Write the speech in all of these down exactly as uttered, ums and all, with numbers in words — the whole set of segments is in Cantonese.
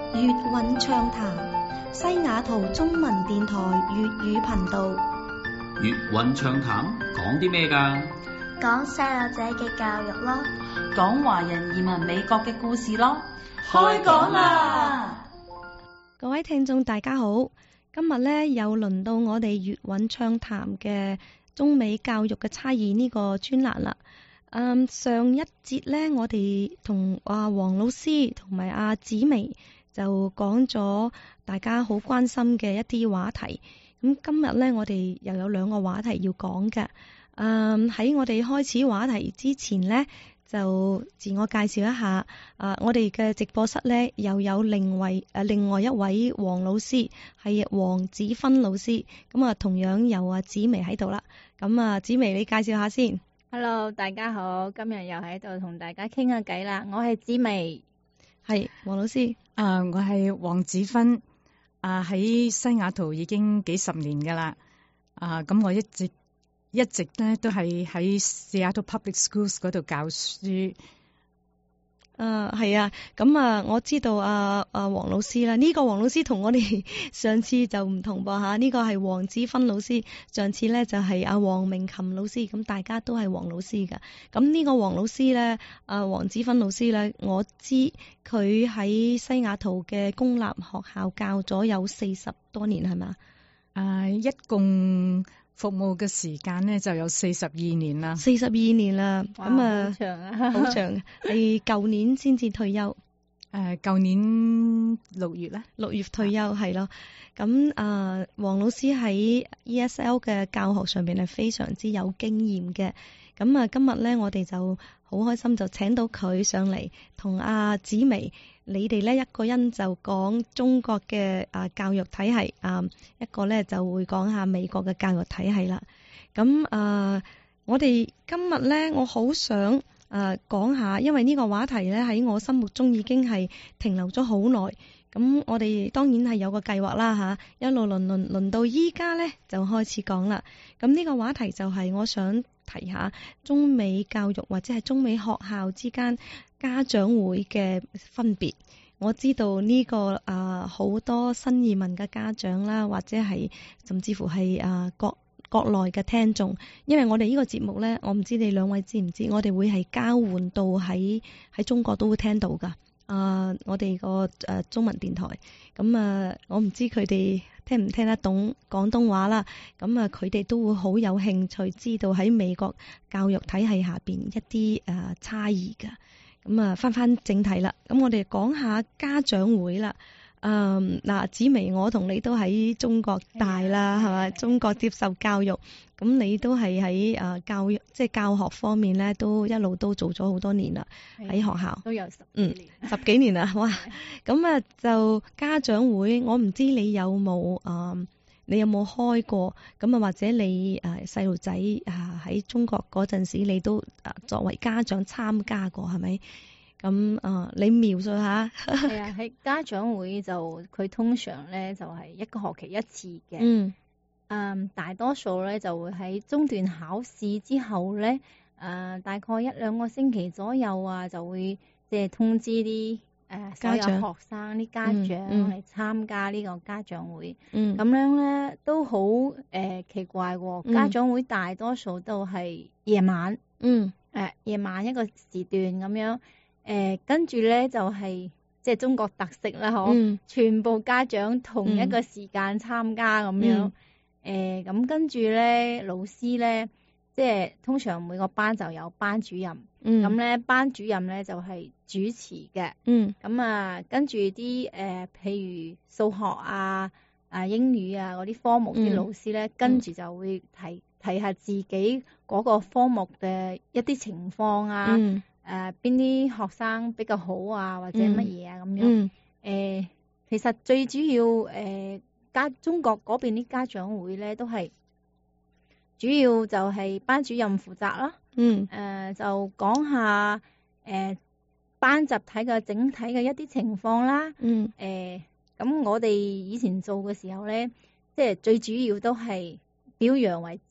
粵韻暢談，西雅圖中文電台粵語頻道。 粵韻暢談講啲咩㗎？ 講細路仔嘅教育咯， 講華人移民美國嘅故事咯。 開講啦！ 各位聽眾大家好，今日咧又輪到我哋粵韻暢談嘅中美教育嘅差異呢個專欄啦。嗯，上一節咧，我哋同阿黃老師同埋阿紫薇就講咗大家好關心嘅一啲話題。咁今日咧，我哋又有兩個話題要講嘅。嗯，喺我哋開始話題之前咧，就自我介紹一下。啊，我哋嘅直播室咧又有另外誒另外一位黃老師，係黃子芬老師。咁啊，同樣有阿紫薇喺度啦。咁啊，紫薇你介紹下先。 Hello， 大家好，今日又喺度同大家傾下偈啦。我係紫薇， 係黃老師。 啊，我係黃子芬。啊，喺西雅圖已經幾十年噶啦。啊，咁我一直一直咧都係喺 Seattle Public Schools 嗰度教書。 啊，係啊，咁啊，我知道啊啊黃老師啦，呢、這個黃老師同我哋上次就唔同噃吓，呢、這個係黃子芬老師，上次咧就係阿黃明琴老師，咁大家都係黃老師噶。咁呢個黃老師咧，啊黃子芬老師咧，我知佢喺西雅圖嘅公立學校教咗有四十多年，係咪？ 啊，一共服務嘅時間咧就有四十二年啦， 四十二年啦，咁啊， 好長啊， 好長，係舊年先至退休。 誒，舊年六月咧， 六月退休係咯。咁啊，黃老師喺 E S L 嘅教學上邊係非常之有經驗嘅。咁啊，今日咧我哋就好開心就請到佢上嚟，同阿紫薇，你哋咧一個人就講中國嘅啊教育體系，啊一個咧就會講下美國嘅教育體系啦。咁啊，我哋今日咧，我好想啊講下，因為呢個話題咧喺我心目中已經係停留咗好耐。咁我哋當然係有個計劃啦吓，一路輪輪輪到依家咧就開始講啦。咁呢個話題就係我想提下中美教育或者係中美學校之間家長會嘅分別。我知道呢、這個啊好多新移民嘅家長啦，或者係甚至乎係啊國國內嘅聽眾，因為我哋呢個節目咧，我唔知你兩位知唔知，我哋會係交換到喺喺中國都會聽到噶。啊，我哋個誒中文電台，咁啊，我唔知佢哋聽唔聽得懂廣東話啦。咁啊，佢哋都會好有興趣知道喺美國教育體系下邊一啲誒差異噶。咁啊，翻翻正題啦。咁我哋講下家長會啦。嗯，嗱，紫薇，我同你都喺中國大啦，係咪？中國接受教育，咁你都係喺誒教育，即係教學方面咧，都一路都做咗好多年啦，喺學校都有十幾年， 嗯，十幾年啦，哇！咁啊，就家長會，我唔知你有冇誒、呃，你有冇開過？咁啊，或者你誒細路仔啊喺中國嗰陣時，你都誒作為家長參加過，係咪？咁啊、呃，你描述下。 係啊，喺家長會就佢通常咧就係、是、一個學期一次嘅。 嗯。 嗯，大多數咧就會喺中段考試之後咧，誒、呃、大概一兩個星期左右啊，就會即係通知啲誒、呃、所有學生啲家長嚟參加呢個家長會。嗯。咁樣咧都好誒、呃、奇怪喎、嗯，家長會大多數都係夜晚。嗯。誒、呃、夜晚一個時段咁樣。誒、呃，跟住咧就係、是、即係中國特色啦，嗬、嗯，全部家長同一個時間參加咁、嗯、樣，誒、呃，咁跟住咧老師咧，即係通常每個班就有班主任，咁、嗯、咧班主任咧就係、是、主持嘅，嗯，咁啊跟住啲誒，譬如數學啊、啊英語啊嗰啲科目啲、嗯、老師咧，跟住就會提提下自己嗰個科目嘅一啲情況啊。嗯誒邊啲學生比較好啊，或者乜嘢啊咁樣？誒、嗯呃，其實最主要誒家、呃、中國嗰邊啲家長會咧，都係主要就係班主任負責啦。嗯。誒、呃，就講下誒、呃、班集體嘅整體嘅一啲情況啦。嗯。誒、呃，咁我哋以前做嘅時候咧，即係最主要都係表揚為主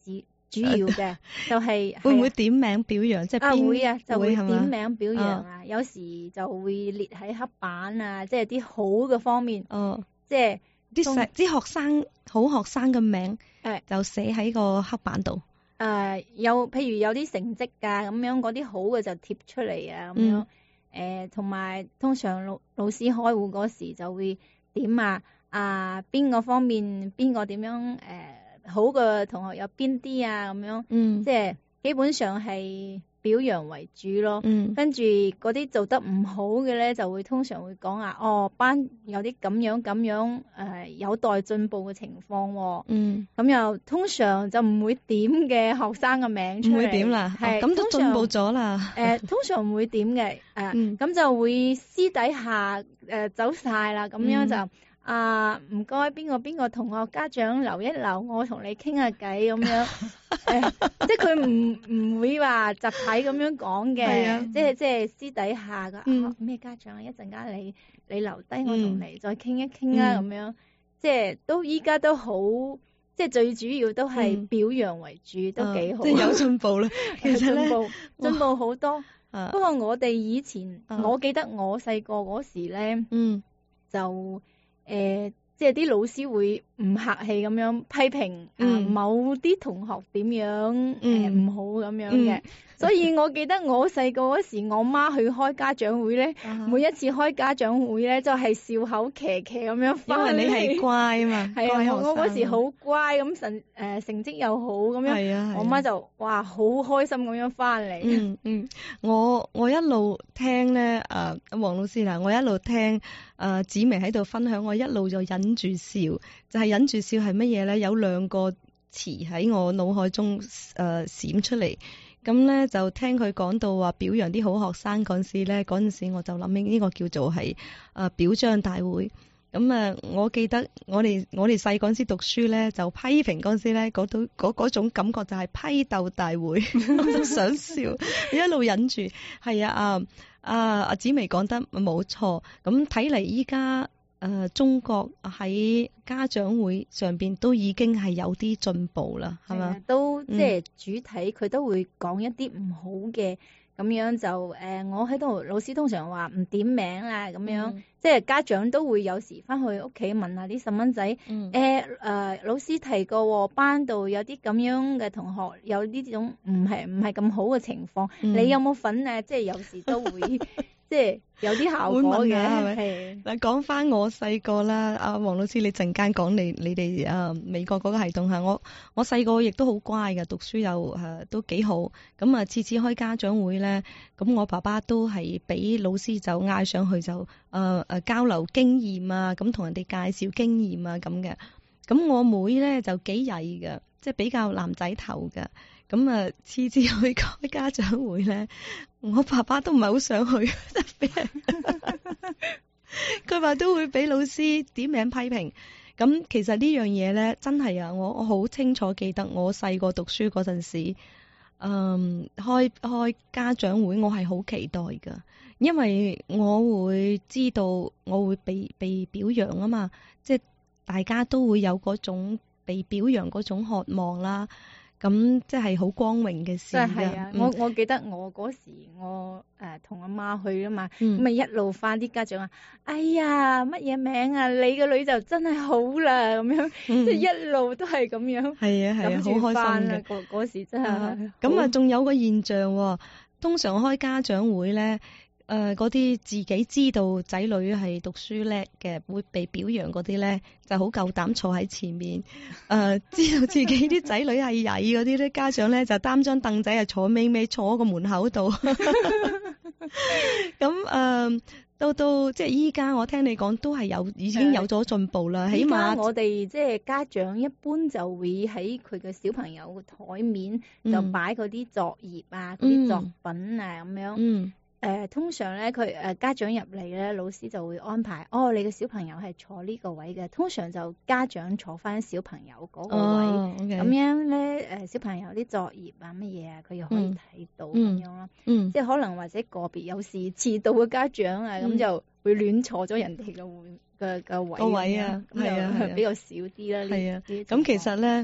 主要嘅就係會唔會點名表揚？即係啊邊會啊，就會係嘛點名表揚啊。有時就會列喺黑板啊，即係啲好嘅方面， 哦， 即係啲細啲學生好學生嘅名， 誒就寫喺個黑板度。 誒有譬如有啲成績㗎咁樣，嗰啲好嘅就貼出嚟啊咁樣。誒同埋通常老老師開會嗰時就會點啊啊邊個方面邊個點樣誒、呃、好嘅同學有邊啲啊咁樣， 嗯即係基本上係表揚為主咯。 嗯跟住嗰啲做得唔好嘅咧，就會通常會講啊，哦班有啲咁樣咁樣誒、呃、有待進步嘅情況喎、哦。 嗯， 咁又通常就唔會點嘅學生嘅名出嚟， 唔會點啦， 係咁都通常進步咗啦。 誒、通常唔會點嘅，誒、 嗯咁就會私底下誒、呃走晒啦，咁樣就、 嗯啊唔該邊個邊個同學家長留一留，我同你傾下偈咁樣，誒、即係佢唔唔會話集體咁樣講嘅， 係啊即係即係私底下嘅嗯啊咩家長啊，一陣間你你留低我同你再傾一傾啊咁、樣，即係都依家都好。即係最主要都係嗯表揚為主，都幾好。 啊即係有進步啦。其實咧， 進步進步好多。 啊不過我哋以前， 啊我記得我細個嗰時咧， 嗯就誒、呃即係啲老師會唔客氣咁樣批評啊、 嗯某啲同學點樣誒唔、 嗯好咁樣嘅。所以我記得我細個嗰時，我媽去開家長會咧， 啊每一次開家長會咧，就係、笑口騎騎咁樣因翻嚟。 為你係乖啊嘛， 係啊， 乖學我我嗰時生好乖咁成誒成績又好咁樣。 係啊，係啊我媽就哇好開心咁樣翻嚟。 嗯嗯，我我一路聽咧，誒、黃老師嗱，我一路聽誒、呃、紫薇喺度分享，我一路就忍住笑，就係、忍住笑係乜嘢咧？有兩個詞喺我腦海中誒、呃、閃出嚟，咁咧就聽佢講到話表揚啲好學生嗰陣時咧，嗰陣時我就諗起呢個叫做係誒、呃、表彰大會。咁啊，我記得我哋我哋細嗰陣時讀書咧，就批評嗰陣時咧，嗰種嗰嗰種感覺就係批鬥大會，我都想笑，一路忍住。係啊，啊啊阿紫薇講得冇錯。咁睇嚟依家誒中國喺家長會上邊都已經係有啲進步啦，係嘛？ 都嗯即係主體佢都會講一啲唔好嘅，咁樣就誒、呃、我喺度老師通常話唔點名啦，咁樣、 嗯即係家長都會有時翻去屋企問下啲細蚊仔，誒誒、 嗯呃老師提過喎，班度有啲咁樣嘅同學有呢種唔係唔係咁好嘅情況， 嗯你有冇份啊？即係有時都會即係有啲效果會問嘅， 下係咪係嗱，講翻我細個啦，阿黃老師，你陣間講你你哋誒、呃、美國嗰個系統嚇，我我細個亦都好乖嘅，讀書又誒、呃、都幾好，咁啊次次開家長會咧，咁我爸爸都係俾老師就嗌上去就誒誒、呃、交流經驗啊，咁同人哋介紹經驗啊咁嘅，咁我妹咧就幾曳嘅，即係比較男仔頭嘅。咁啊，次次去開家長會咧，我爸爸都唔係好想去，真係俾人佢話都會俾老師點名批評。咁其實呢樣嘢咧，真係啊，我我好清楚記得我細個讀書嗰陣時，嗯，開開家長會，我係好期待噶，因為我會知道我會被被表揚啊嘛，即係大家都會有嗰種被表揚嗰種渴望啦。咁即係好光榮嘅事真係啊！ 嗯我我記得我嗰時我誒同阿媽去啊嘛，咁嗯咪、一路翻啲家長啊，哎呀乜嘢名啊？你個女就真係好啦咁樣， 嗯即係一路都係咁樣。 係啊係啊， 諗住好開返啦心嘅。 嗰嗰時真係。 咁啊，仲有個現象喎，通常開家長會咧，誒嗰啲自己知道仔女係讀書叻嘅，會被表揚嗰啲咧，就好夠膽坐喺前面。誒、呃，知道自己啲仔女係曳嗰啲咧，家長咧就擔張凳仔啊坐尾尾坐喺個門口度。咁誒、呃，到到即係依家，我聽你講都係有已經有咗進步啦，起起碼碼我哋即係家長一般就會喺佢嘅小朋友嘅台面就嗯擺嗰啲作業啊、嗰啲、作品啊咁樣。 嗯誒、呃、通常咧，佢誒家長入嚟咧，老師就會安排，哦，你嘅小朋友係坐呢個位嘅。通常就家長坐翻小朋友嗰個位， 哦，OK， 咁樣咧誒小朋友啲作業啊乜嘢啊，佢又可以睇到咁、 嗯樣咯。 嗯即係可能或者個別有時遲到嘅家長啊，咁、 嗯就會亂坐咗人哋嘅嘅嘅位個位啊咁樣咁係啊係啊就比較少啲啦。呢係啊， 呢啲咁其情況實咧。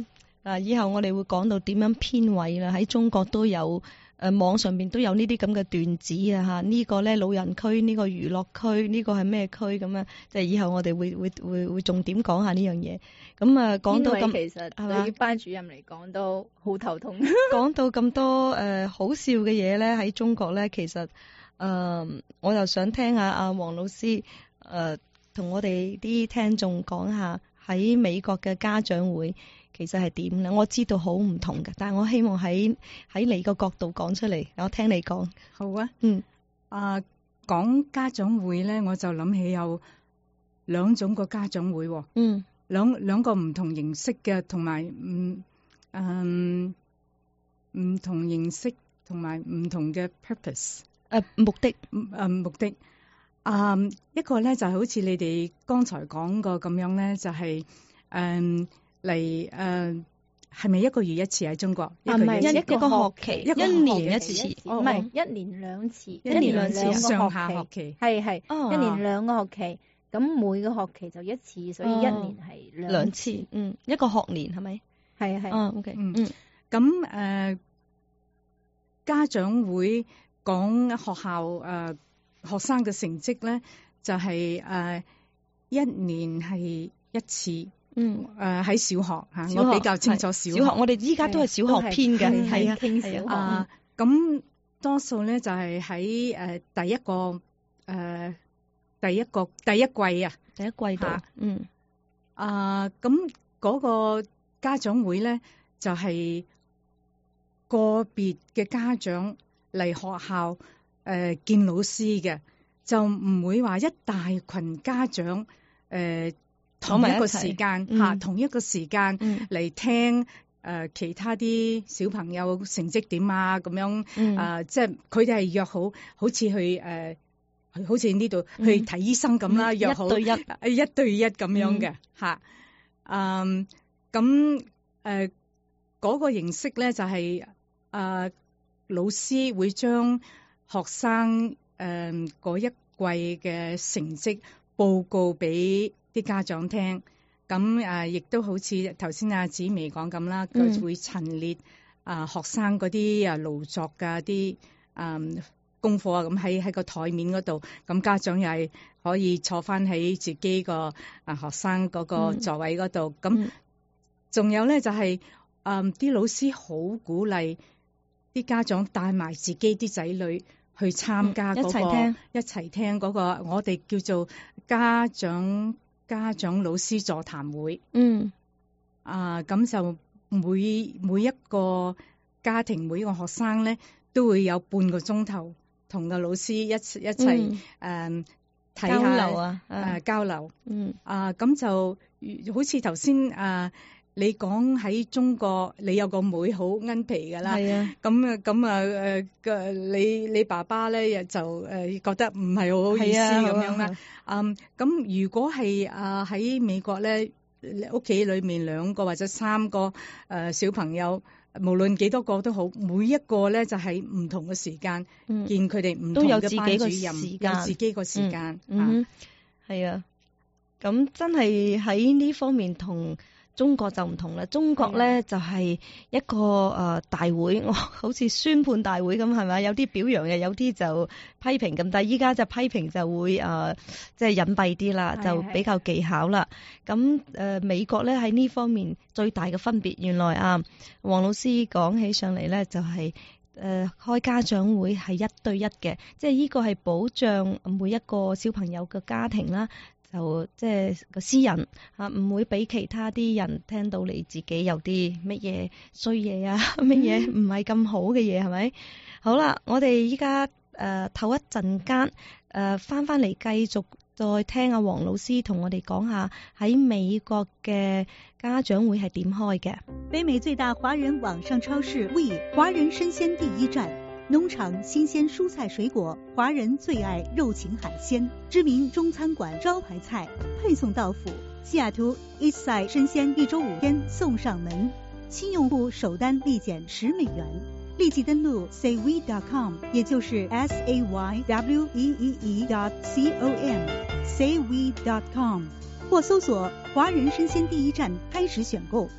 啊，以後我哋會講到點樣編位啦。喺中國都有，誒、呃、網上邊都有呢啲咁嘅段子啊嚇。呢、這個咧老人區，呢、這個娛樂區，呢、這個係咩區咁樣？即係以後我哋會會會會重點講下呢樣嘢。咁啊講到咁， 其實對於班主任嚟講都好頭痛。 講到咁多誒、呃、好笑嘅嘢咧，喺中國咧，其實誒、呃、我又想聽下阿黃老師誒同、呃、我哋啲聽眾講下喺美國嘅家長會。其實係點咧？我知道好唔同嘅，但係我希望喺喺你個角度講出嚟，我聽你講。 好啊， 嗯， 啊，講家長會咧，我就諗起有兩種個家長會， 嗯， 兩兩個唔同形式嘅，同埋唔嗯唔同形式同埋唔同嘅 purpose， 誒目的， 誒目的，啊一個咧就係好似你哋剛才講過咁樣咧，就係誒。嚟誒係咪一個月一次喺中國？ 啊，唔係一一個學期，一年一次， 唔係一年兩次， 一年兩次上下學期， 係係一年兩個學期，咁每個學期就一次，所以一年係兩次， 嗯，一個學年係咪？ 係係， 哦 OK， 嗯嗯，咁誒家長會講學校誒學生嘅成績咧，就係誒一年係一次。 嗯， 誒喺小學嚇，我比較清楚小學。 小學我哋依家都係小學編嘅，係啊， 係啊。 啊，咁多數咧就係喺誒第一個誒第一個第一季啊， 第一季度。嗯。 啊，咁嗰個家長會咧就係個別嘅家長嚟學校誒見老師嘅，就唔會話一大群家長誒。同一個時間嚇，同一個時間嚟聽誒其他啲小朋友成績點啊咁樣啊，即係佢哋係約好，好似去誒，好似呢度去睇醫生咁啦，約好一對一一對一咁樣嘅嚇。嗯，咁誒嗰個形式咧就係誒老師會將學生誒嗰一季嘅成績報告俾啲家長聽，咁誒亦都好似頭先阿紫薇講咁啦，佢會陳列啊學生嗰啲啊勞作嘅啲誒功課啊，咁喺喺個台面嗰度，咁家長又係可以坐翻喺自己個啊學生嗰個座位嗰度，咁仲、嗯、有咧就係誒啲老師好鼓勵啲家長帶埋自己啲仔女去參加嗰、嗰個、嗯、一齊聽一齊聽嗰個我哋叫做家長。家長老師座談會，嗯，啊，咁就每每一個家庭每一個學生咧，都會有半個鐘頭同個老師一一齊誒睇下交流啊，誒、啊、交流，嗯，啊，咁就好似頭先啊。你講喺中國，你有個妹好奀皮噶啦，係啊，咁啊咁啊誒嘅你你爸爸咧就誒覺得唔係好好意思咁樣啦，嗯，咁如果係啊喺美國咧，屋企裏面兩個或者三個誒小朋友，無論幾多個都好，每一個咧就喺唔同嘅時間見佢哋唔同嘅班主任，有自己個時間， 嗯，係啊，咁真係喺呢方面同中國就唔同啦，中國咧就係、是、一個誒、呃、大會，我好似宣判大會咁係咪？有啲表揚嘅，有啲就批評咁，但係依家就批評就會誒即係隱蔽啲啦，就比較技巧啦。咁誒、呃、美國咧喺呢方面最大嘅分別，原來啊黃老師講起上嚟咧就係、是、誒、呃、開家長會係一對一嘅，即係呢個係保障每一個小朋友嘅家庭啦。就即係個私人啊，唔會俾其他啲人聽到你自己有啲乜嘢衰嘢啊，乜嘢唔係咁好嘅嘢係咪？好啦，我哋依家誒唞一陣間誒翻翻嚟繼續再聽阿黃老師同我哋講下喺美國嘅家長會係點開嘅。 北美最大華人網上超市 We 華人生鮮第一站。農場新鮮蔬菜水果，華人最愛肉禽海鮮，知名中餐館招牌菜配送到府。西雅圖 Eastside 生鮮一周五天送上門，新用戶首單立減十美元，立即登錄 say we dot com， 也就是 S A Y W E E E dot C O M say we dot com， 或搜索華人生鮮第一站開始選購。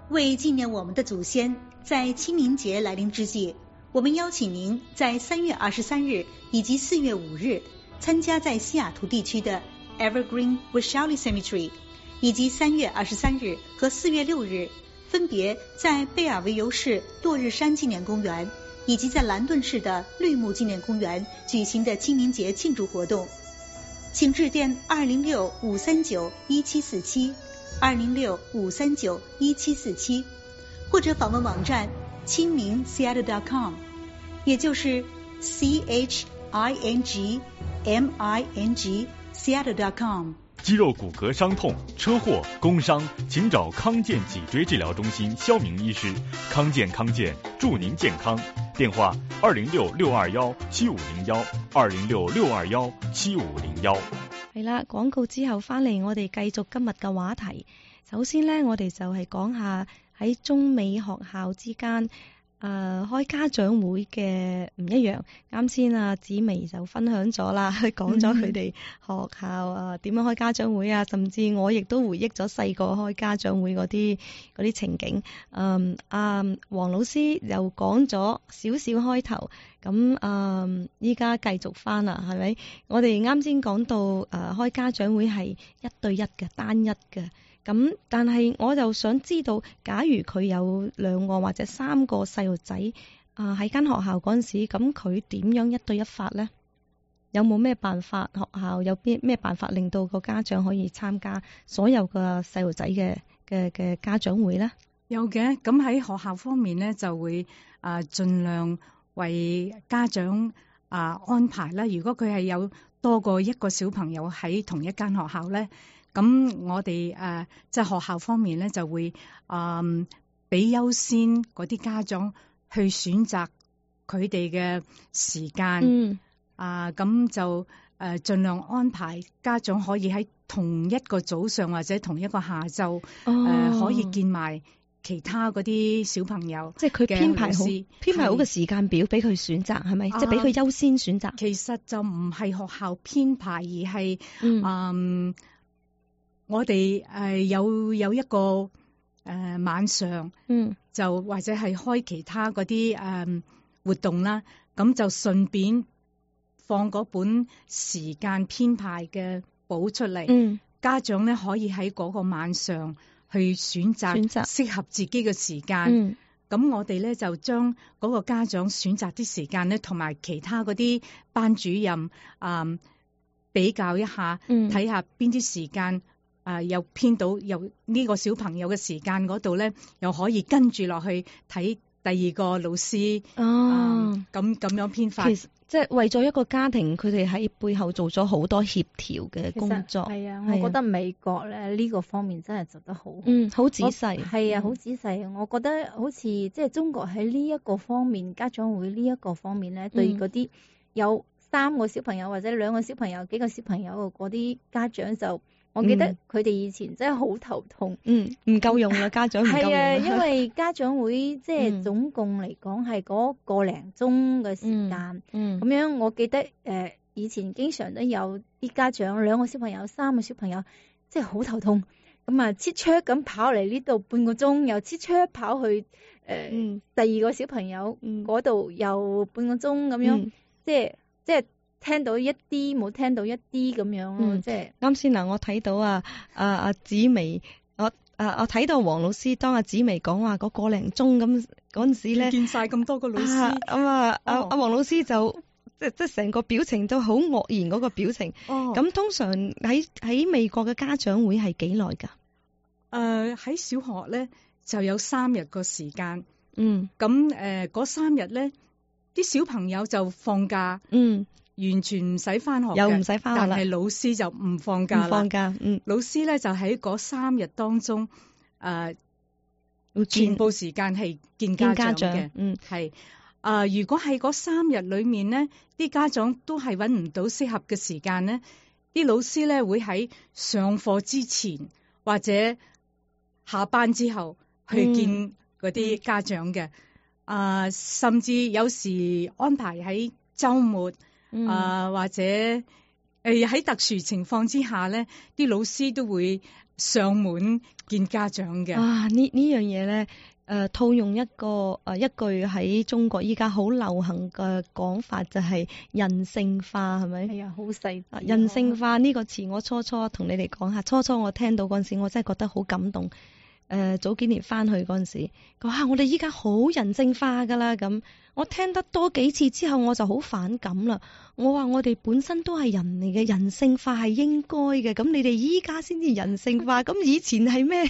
为纪念我们的祖先，在清明节来临之际，我们邀请您在三月二十三日以及四月五日参加在西雅图地区的 Evergreen Wishali Cemetery， 以及三月二十三日和四月六日分别在贝尔维尤市落日山纪念公园以及在兰顿市的绿木纪念公园举行的清明节庆祝活动。请致电二零六五三九一七四七二零六五三九一七四七，或者访问网站清明 Seattle dot com， 也就是 C H I N G M I N G Seattle dot com。 肌肉骨骼伤痛、车祸、工伤，请找康健脊椎治疗中心肖明医师。康健康健，祝您健康。電話二零六六二一七五零一二零六六二一七五零一。 係啦，廣告之後翻嚟，我哋繼續今日嘅話題。首先呢，我哋就係講下喺中美學校之間誒、呃、開家長會嘅唔一樣。啱先啊，紫薇就分享咗啦，佢講咗佢哋學校啊點樣開家長會啊，甚至我亦都回憶咗細個開家長會嗰啲嗰啲情景。嗯，啊，黃老師又講咗少少開頭，咁嗯依家繼續翻啦，係咪？我哋啱先講到誒、呃、開家長會係一對一嘅單一嘅。咁，但係我就想知道，假如佢有兩個或者三個細路仔啊喺間學校嗰陣時，咁佢點樣一對一法呢？有冇咩辦法？學校有邊咩辦法令到個家長可以參加所有嘅細路仔嘅嘅嘅家長會呢？ 有嘅，咁喺學校方面呢，就會啊盡量為家長啊安排啦。如果佢係有多過一個小朋友喺同一間學校呢，咁我哋誒即係學校方面咧，就會誒俾優先嗰啲家長去選擇佢哋嘅時間， 嗯啊咁就誒盡量安排家長可以喺同一個早上或者同一個下晝誒、 哦呃、可以見埋其他嗰啲小朋友， 即係佢編排好編排好嘅時間表俾佢選擇，係咪？即係俾佢優先選擇。 其實就唔係學校編排，而係嗯。 嗯我哋誒、呃、有有一個誒、呃、晚上， 嗯， 就或者係開其他嗰啲誒活動啦，咁就順便放嗰本時間編排嘅簿出嚟， 嗯， 家長咧可以喺嗰個晚上去選擇選擇適合自己嘅時間。 嗯， 咁我哋咧就將嗰個家長選擇啲時間咧，同埋其他嗰啲班主任啊、呃、比較一下， 嗯， 睇下邊啲時間。啊、呃！又編到又呢個小朋友嘅時間嗰度咧，又可以跟住落去睇第二個老師哦。 咁咁、呃、樣編法， 其實即係為咗一個家庭，佢哋喺背後做咗好多協調嘅工作。 係啊，我覺得美國咧呢、呢個方面真係做得好好。 嗯，好仔細。 係啊，好仔細。我覺得好似即係中國喺呢一個方面，家長會呢一個方面咧，對嗰啲有三個小朋友或者兩個小朋友、幾個小朋友嗰啲家長就。我記得佢哋以前真係好頭痛， 嗯，唔夠用啦，家長唔夠用。係啊，因為家長會即係總共嚟講係嗰個零鐘嘅時間， 嗯， 咁樣我記得誒、呃、以前經常都有啲家長兩個小朋友、三個小朋友，即係好頭痛，咁啊切車咁跑嚟呢度半個鐘，又切車跑去誒、呃嗯、 第二個小朋友嗰度又半個鐘咁樣， 嗯、 即係即係。聽到一啲冇聽到一啲咁樣咯，嗯、即係啱先嗱，我睇到啊啊啊紫薇，我啊我睇到黃老師當阿紫薇講話嗰個零鐘咁嗰陣時咧， 見晒咁多個老師， 咁啊阿阿黃老師就即即成個表情都好愕然嗰個表情。哦，咁通常喺喺美國嘅家長會係幾耐㗎？誒、 呃、喺小學咧就有三日個時間。 嗯， 咁誒嗰三日咧，啲小朋友就放假。 嗯。 完全唔使翻學嘅， 又唔使翻學啦。 但係老師就唔放假啦。 唔放假，嗯。 老師咧就喺嗰三日當中，誒、呃，全部時間係見家長嘅。 嗯， 係。誒、呃，如果喺嗰三日裏面咧，啲家長都係揾唔到適合嘅時間咧，啲老師咧會喺上課之前或者下班之後去見嗰啲家長嘅。誒、嗯呃，甚至有時安排喺週末。 嗯、 啊，或者誒喺、呃、特殊情況之下咧，啲老師都會上門見家長嘅。 啊，呢呢樣嘢咧。誒、呃，套用一個誒、呃、一句喺中國依家好流行嘅講法就係人性化，係咪？ 係啊，好細。 人性化呢個詞，我初初同你哋講下，初初我聽到嗰陣時，我真係覺得好感動。誒、呃，早幾年翻去嗰陣時，佢話我哋依家好人性化噶啦，咁我聽得多幾次之後，我就好反感啦。我話我哋本身都係人嚟嘅，人性化係應該嘅，咁你哋依家先至人性化，咁以前係咩？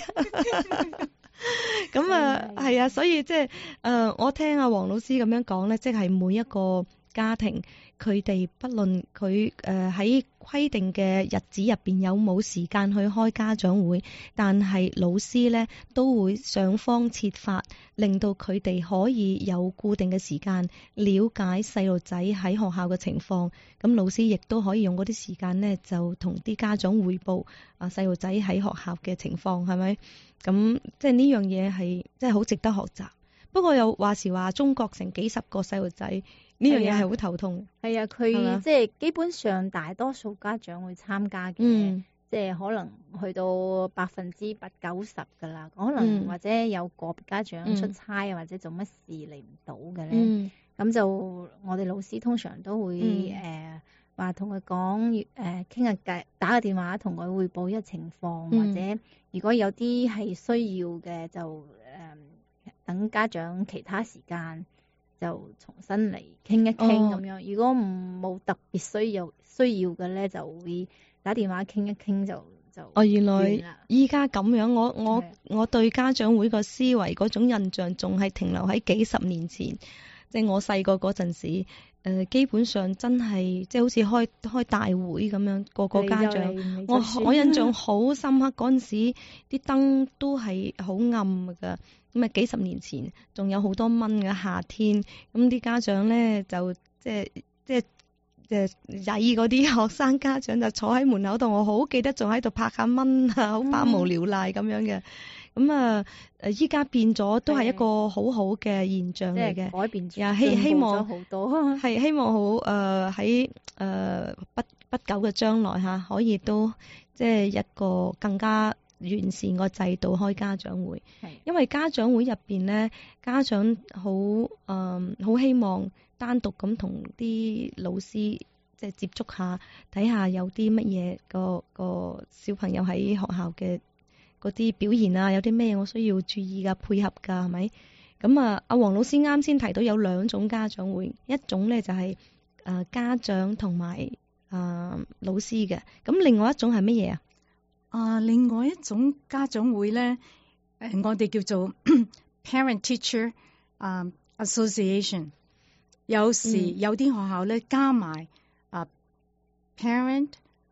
咁啊，係啊，所以即係誒，我聽阿黃老師咁樣講咧，即係每一個家庭，佢哋不論佢誒喺規定嘅日子入邊有冇時間去開家長會，但係老師咧都會想方設法令到佢哋可以有固定嘅時間了解細路仔喺學校嘅情況，咁老師亦都可以用嗰啲時間咧就同啲家長匯報啊細路仔喺學校嘅情況，係咪？咁即係呢樣嘢係即係好值得學習。不過又話時話，中國成幾十個細路仔，呢樣嘢係好頭痛。 係啊，佢即係基本上大多數家長會參加嘅，嗯、即係可能去到百分之八九十噶啦。可能或者有個別家長出差啊，嗯、或者做乜事嚟唔到嘅咧，咁、嗯、就我哋老師通常都會誒話同佢講，誒傾下偈，打個電話同佢匯報一個情況，嗯、或者如果有啲係需要嘅就誒。呃等家長其他時間就重新嚟傾一傾咁樣，哦、如果唔冇特別需要需要嘅咧，就會打電話傾一傾就就。哦，原來依家咁樣，我我的我對家長會個思維嗰種印象仲係停留喺幾十年前，即係我細個嗰陣時。誒、呃，基本上真係即係好似開開大會咁樣，個個家長，我我印象好深刻。嗰陣時啲燈都係好暗噶，咁啊幾十年前仲有好多蚊嘅夏天，咁啲家長咧就即係即係誒曳嗰啲學生家長就坐喺門口度，我好記得仲喺度拍下蚊啊，好百無聊賴咁樣嘅。咁啊，誒依家變咗都係一個好好嘅現象嚟嘅，改變咗，希希望好多，係希望好誒喺誒不不久嘅將來嚇，可以都即係一個更加完善個制度開家長會。係，因為家長會入邊咧，家長好誒好希望單獨咁同啲老師即係接觸下，睇下有啲乜嘢個個小朋友喺學校嘅嗰啲表現啊，有啲咩我需要注意噶，配合噶，係咪？咁啊，阿黃老師啱先提到有兩種家長會，一種咧就係、是、誒、呃、家長同埋誒老師嘅，咁另外一種係乜嘢啊？ 啊，另外一種家長會咧，誒、呃、我哋叫做 Parent Teacher 啊、uh, Association， 有時、嗯、有啲學校咧加埋啊、uh, Parent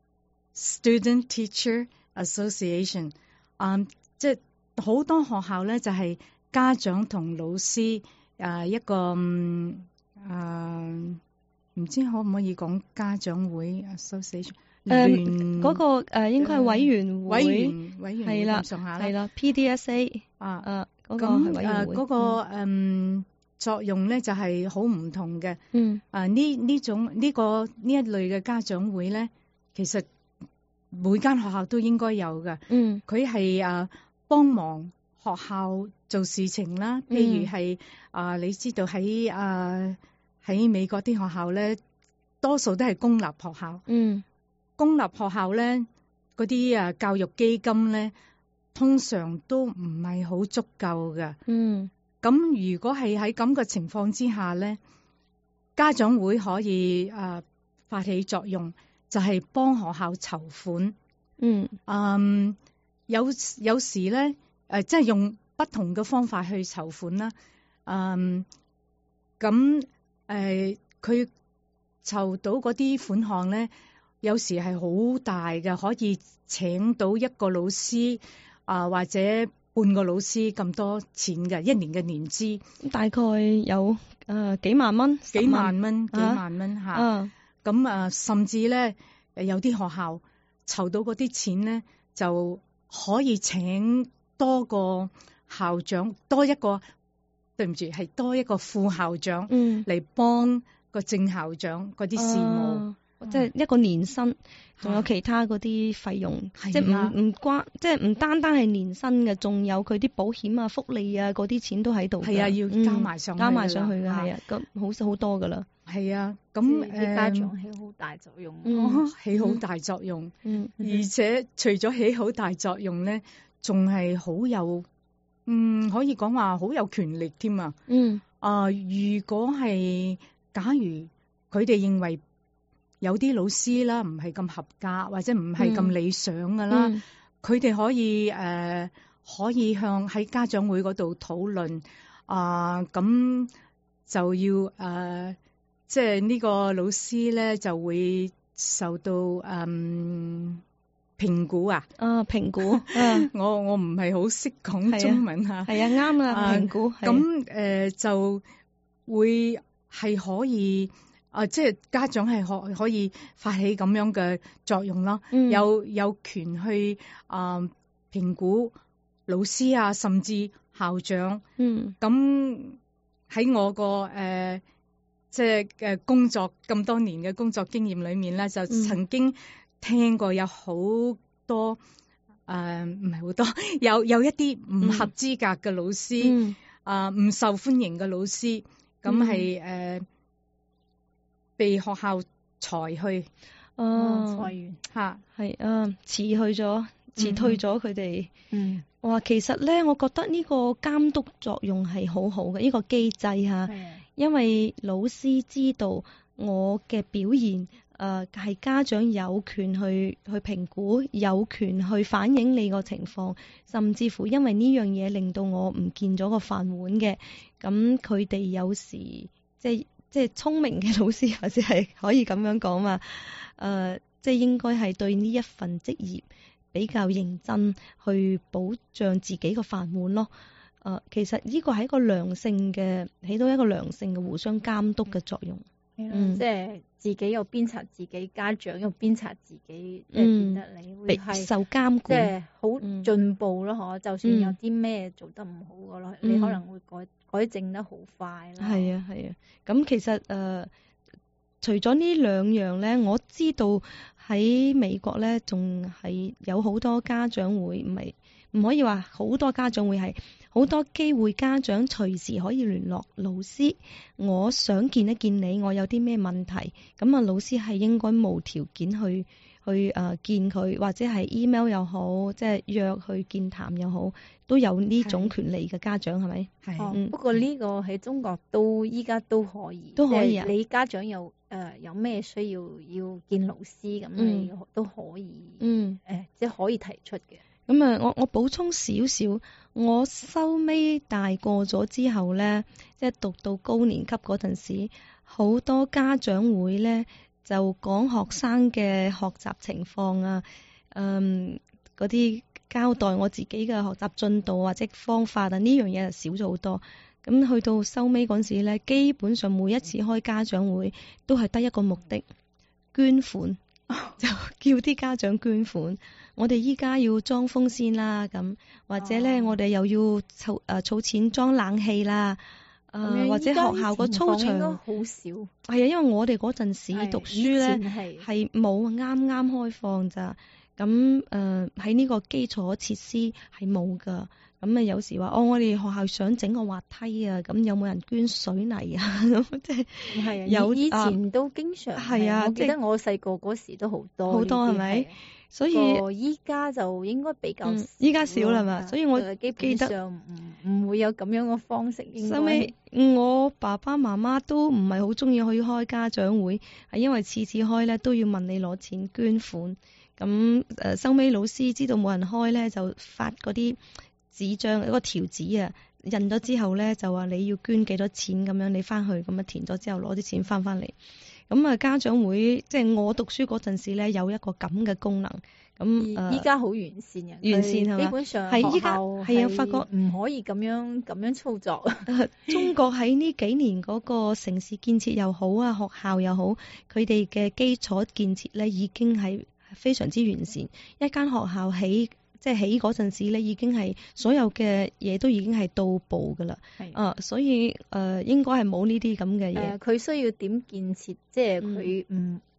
Student Teacher Association。嗯，即係好多學校咧，就係、是、家長同老師誒、呃、一個誒，唔、呃、知可唔可以講家長會 association？誒， 嗰個誒應該係委員會， 委員委員係啦，上下啦， 係啦 ，P D S A 啊， 誒嗰個係委員會。咁誒嗰個誒作用咧就係好唔同嘅。 嗯。 啊呢呢種呢、這個呢一類嘅家長會咧，其實每間學校都應該有㗎， 嗯， 佢係啊幫忙學校做事情啦，譬如係啊、呃，你知道喺啊喺美國啲學校咧，多數都係公立學校， 嗯， 公立學校咧嗰啲啊教育基金咧，通常都唔係好足夠㗎， 嗯， 咁如果係喺咁嘅情況之下咧，家長會可以啊、呃、發起作用。就係幫學校籌款， 嗯， 嗯，有有時咧，誒、呃，即係用不同嘅方法去籌款啦，嗯，咁誒，佢、呃、籌到嗰啲款項咧，有時係好大嘅，可以請到一個老師啊、呃，或者半個老師咁多錢嘅，一年嘅年資， 大概有誒、呃、幾萬蚊， 幾萬蚊，幾萬蚊嚇。 啊咁啊，甚至咧，誒有啲學校籌到嗰啲錢咧，就可以請多個校長，多一個，對唔住，係多一個副校長，嗯，嚟幫個正校長嗰啲事務。 即係一個年薪，仲有其他嗰啲費用， 係即係啊唔唔關，即係唔單單係年薪嘅，仲有佢啲保險啊、福利啊嗰啲錢都喺度㗎。 係啊，要嗯加埋上去㗎啦， 加埋上去嘅， 嚇係啊，咁好好多㗎啦。 係啊，咁咁啲家誒長起好大作用。 嗯起好大作用， 嗯而且除咗起好大作用咧，仲係好有，嗯，可以講話好有權力添啊！ 嗯啊、如果係假如佢哋認為有啲老師啦唔係咁合格，或者唔係咁理想噶啦， 嗯佢哋、可以誒、呃、可以向喺家長會嗰度討論啊，咁、就要誒、呃、即係呢個老師咧就會受到嗯評估啊。 啊評估啊我我唔係好識講中文嚇。 係啊啱啦， 啊評估係咁誒、呃、就會係可以啊、即係家長係可可以發起咁樣嘅作用咯， 嗯有有權去啊、評估老師啊，甚至校長。 嗯咁喺我個誒、呃即係嘅工作咁多年嘅工作經驗裏面咧，就曾經聽過有好多誒唔係好多，有有一啲唔合資格嘅老師。 嗯啊，唔、受歡迎嘅老師，咁係誒被學校裁去啊裁員。 嚇， 係啊辭去咗辭退咗佢哋。 嗯， 哇，其實咧，我覺得呢個監督作用係好好嘅，呢、個機制嚇， 係啊， 因為老師知道我嘅表現，誒、呃、係家長有權去去評估，有權去反映你個情況，甚至乎因為呢樣嘢令到我唔見咗個飯碗嘅，咁佢哋有時即係即係聰明嘅老師，或者係可以咁樣講嘛，誒、呃、即係應該係對呢一份職業比較認真去保障自己個飯碗咯。誒、呃，其實呢個係一個良性嘅，起到一個良性嘅互相監督嘅作用。 係咯嗯即係自己又鞭策自己，家長又鞭策自己，即係嗯變得你會被係受監即管。 係好嗯進步咯，嗬、就算有嗯啲咩做得唔好嘅咯， 嗯你可能會改改正得好快咯。 係啊係啊，咁其實誒、呃，除咗呢兩樣咧，我知道喺美國咧，仲係有好多家長會，唔係唔可以話好多家長會，係好多機會家長隨時可以聯絡老師。我想見一見你，我有啲咩問題，咁啊老師係應該無條件去去誒、呃、見佢，或者係 email 又好，即係約去見談又好，都有呢種權利嘅家長係咪？ 係哦嗯不過呢個喺中國都依家都可以， 都可以啊即係你家長有誒、呃、有咩需要要見老師咁， 嗯你都可以誒、 嗯。 呃即係可以提出嘅。 咁啊，我我補充少少，我收尾大個咗之後咧，即係讀到高年級嗰陣時，好多家長會咧就講學生嘅學習情況啊，嗯，嗰啲交代我自己嘅學習進度或者方法啊，呢樣嘢就少咗好多。咁去到收尾嗰陣時咧，基本上每一次開家長會都係得一個目的，捐款。就叫啲家長捐款，我哋依家要裝風扇啦，咁或者咧， 哦我哋又要儲誒儲錢裝冷氣啦，誒、 咁樣或者學校個操依家啲情況應該場好少。 係啊，因為我哋嗰陣時讀書咧係係冇啱啱開放咋，咁誒喺呢個基礎設施係冇噶。咁啊，有時話哦，我哋學校想整個滑梯啊，咁有冇人捐水泥啊？咁即係係啊， 有以以啊前都經常係啊即係我記得我細個嗰時都好多好多呢啲係咪係啊所以不過依家就應該比較嗯少依家少啦嘛咯所以我誒基記得本上唔唔會有咁樣嘅方式應該。 收尾我爸爸媽媽都唔係好中意去開家長會，係因為次次開咧都要問你攞錢捐款。咁誒收尾老師知道冇人開咧，就發嗰啲紙張嗰個條紙啊，印咗之後咧就話你要捐幾多錢咁樣，你翻去咁啊填咗之後攞啲錢翻翻嚟。咁啊家長會即係我讀書嗰陣時咧有一個咁嘅功能。咁誒依家好完善嘅， 完善係嘛基本上係依家學校係啊發覺唔可以咁樣咁樣操作。 呃中國喺呢幾年嗰個城市建設又好啊，學校又好，佢哋嘅基礎建設咧已經係非常之完善。一間學校起即係起嗰陣時咧，已經係所有嘅嘢都已經係到步噶啦。 係啊，所以誒、呃、應該係冇呢啲咁嘅嘢。 誒，佢需要點建設，即係佢唔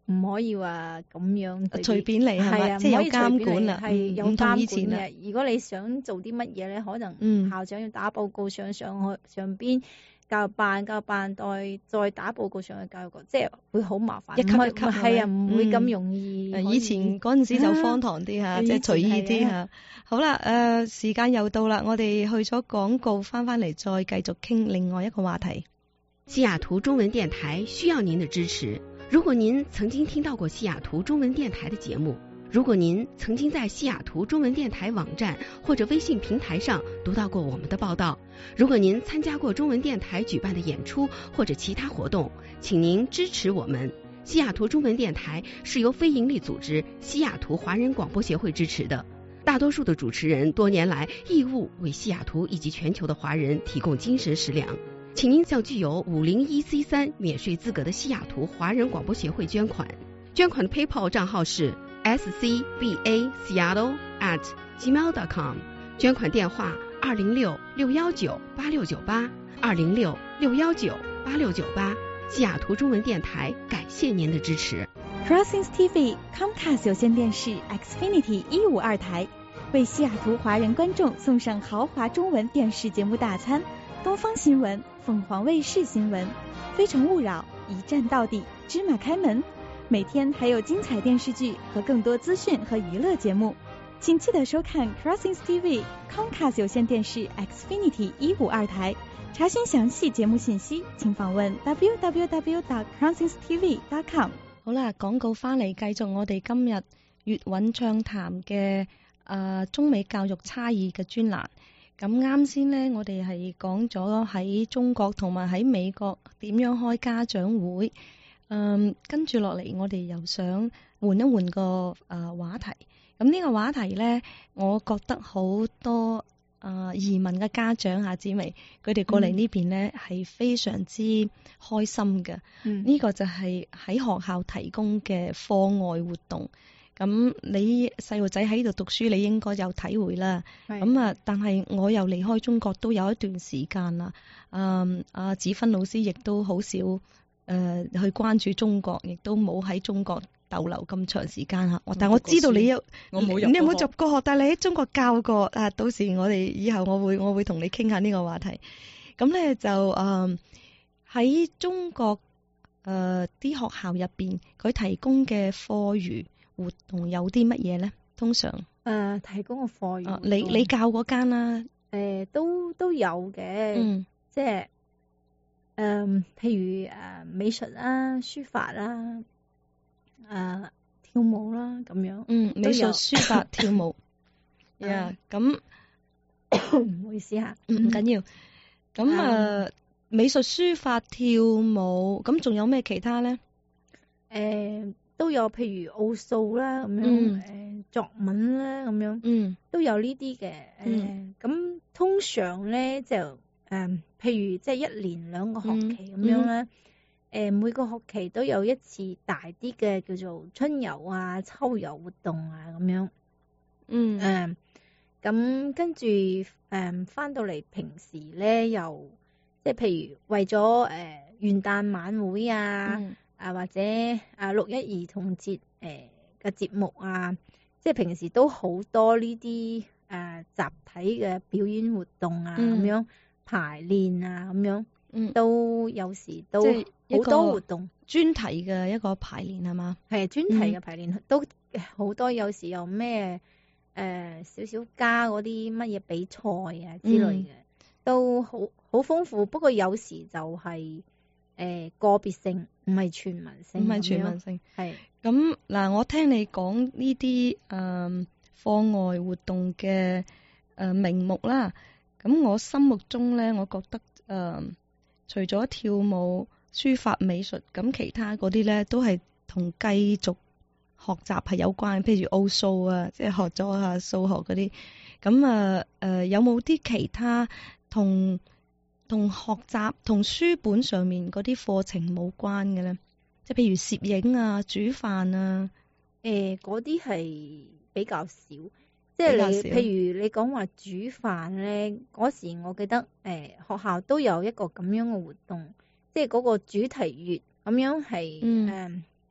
唔可以話咁樣對隨便嚟係咪？ 係啊， 即係有唔可以隨便嚟監管啦， 係有唔同以監前啦。 管嘅。如果你想做啲乜嘢咧，可能嗯校長要打報告上上去上邊教育辦，教育辦再再打報告上去教育局，即係會好麻煩。 一級唔係一級係咪係啊，唔會咁嗯容易可以。 誒以前嗰陣時就荒唐啲嚇， 啊即係隨意啲以前係嚇。好啦，誒、時間又到啦，我哋去咗廣告，翻返嚟再繼續傾另外一個話題。 西雅圖中文電台需要您的支持。如果您曾經聽到過西雅圖中文電台的節目，如果您曾經在西雅圖中文電台網站或者微信平台上讀到過我們的報道，如果您參加過中文電台舉辦的演出或者其他活動，請您支持我們。西雅圖中文電台是由非營利組織西雅圖華人廣播協會支持的，大多數的主持人多年來義務為西雅圖以及全球的華人提供精神食糧。請您向具有五零一 C 三免稅資格的西雅圖華人廣播協會捐款，捐款的 PayPal 賬號是 s c b a seattle at gmail dot com， 捐款電話二零六六幺九八六九八二零六六幺九八六九八。西雅圖中文電台感謝您的支持。 Crossings T V Comcast 有線電視 Xfinity 一五二台為西雅圖華人觀眾送上豪華中文電視節目大餐，東方新聞、鳳凰衛視新聞、非誠勿擾、一站到底、芝麻開門，每天還有精彩電視劇和更多資訊和娛樂節目，請記得收看 Crossings T V Comcast 有線電視 Xfinity 一五二台。查詢詳細節目信息，請訪問 w w w dot crossings t v dot com。 好啦，廣告翻嚟，繼續我哋今日粵韻暢談嘅誒中美教育差異嘅專欄。咁啱先呢，我哋係講咗喺中國同埋喺美國點樣開家長會。嗯，跟住落嚟，我哋又想換一換個誒、呃、話題。咁呢個話題呢，我覺得好多。啊、呃！移民嘅家長啊，紫薇，佢哋過嚟呢邊呢係、嗯、非常之開心嘅。嗯，呢、這個就係喺學校提供嘅課外活動。咁你細路仔喺呢度讀書，你應該有體會啦。咁啊，但係我又離開中國都有一段時間啦。嗯，阿子芬老師亦都好少誒、呃、去關注中國，亦都冇喺中國逗留咁長時間嚇，但係我知道你有， 我冇入， 你有冇入過學？但係你喺中國教過啊！到時我哋以後我會我會同你傾下呢個話題。咁咧就誒喺、呃、中國誒啲、呃、學校入邊，佢提供嘅課餘活動有啲乜嘢咧？通常誒、 呃、提供嘅課餘、啊， 你你教嗰間啦，誒、 呃、都都有嘅，嗯，即係誒、呃、譬如誒、呃、美術啦、書法啦。誒、uh, 跳舞啦咁樣， 嗯，美術、書法、跳舞，呀，咁唔好意思吓， 唔緊要。咁誒、uh, 美術、書法、跳舞，咁仲有咩其他咧？ 誒、呃，都有，譬如奧數啦，咁樣，誒、嗯呃，作文啦，咁樣，嗯，都有呢啲嘅。誒、呃，咁、嗯、通常咧就誒、呃，譬如即係一年兩個學期咁樣啦。嗯嗯誒、呃，每個學期都有一次大啲嘅叫做春遊啊、秋遊活動啊咁樣。嗯。誒、呃，咁跟住誒翻到嚟平時咧，又即係譬如為咗誒、呃、元旦晚會啊，嗯、啊或者啊六一兒童節誒嘅節目啊，即係平時都好多呢啲誒集體嘅表演活動啊，咁、嗯、樣排練啊，咁樣。嗯，都有時都好多活動， 專題嘅一個排練係嘛？ 係專題嘅排練、嗯、都好多，有時有咩誒少少加嗰啲乜嘢比賽啊之類嘅、嗯，都好好豐富。不過有時就係、是、誒、呃、個別性，唔係全民性， 唔係全民性。 係咁嗱，我聽你講呢啲誒課外活動嘅誒、呃、名目啦，咁我心目中咧，我覺得誒。呃除咗跳舞、書法、美術，咁其他嗰啲咧都係同繼續學習係有關，譬如奧數啊，即係學咗下數學嗰啲。咁啊誒，有冇啲其他同同學習、同書本上面嗰啲課程冇關嘅咧？即係譬如攝影啊、煮飯啊， 誒嗰啲係比較少。即係你，譬如你講話煮飯咧，嗰時我記得誒、呃、學校都有一個咁樣嘅活動，即係嗰個主題月咁樣係誒、嗯呃、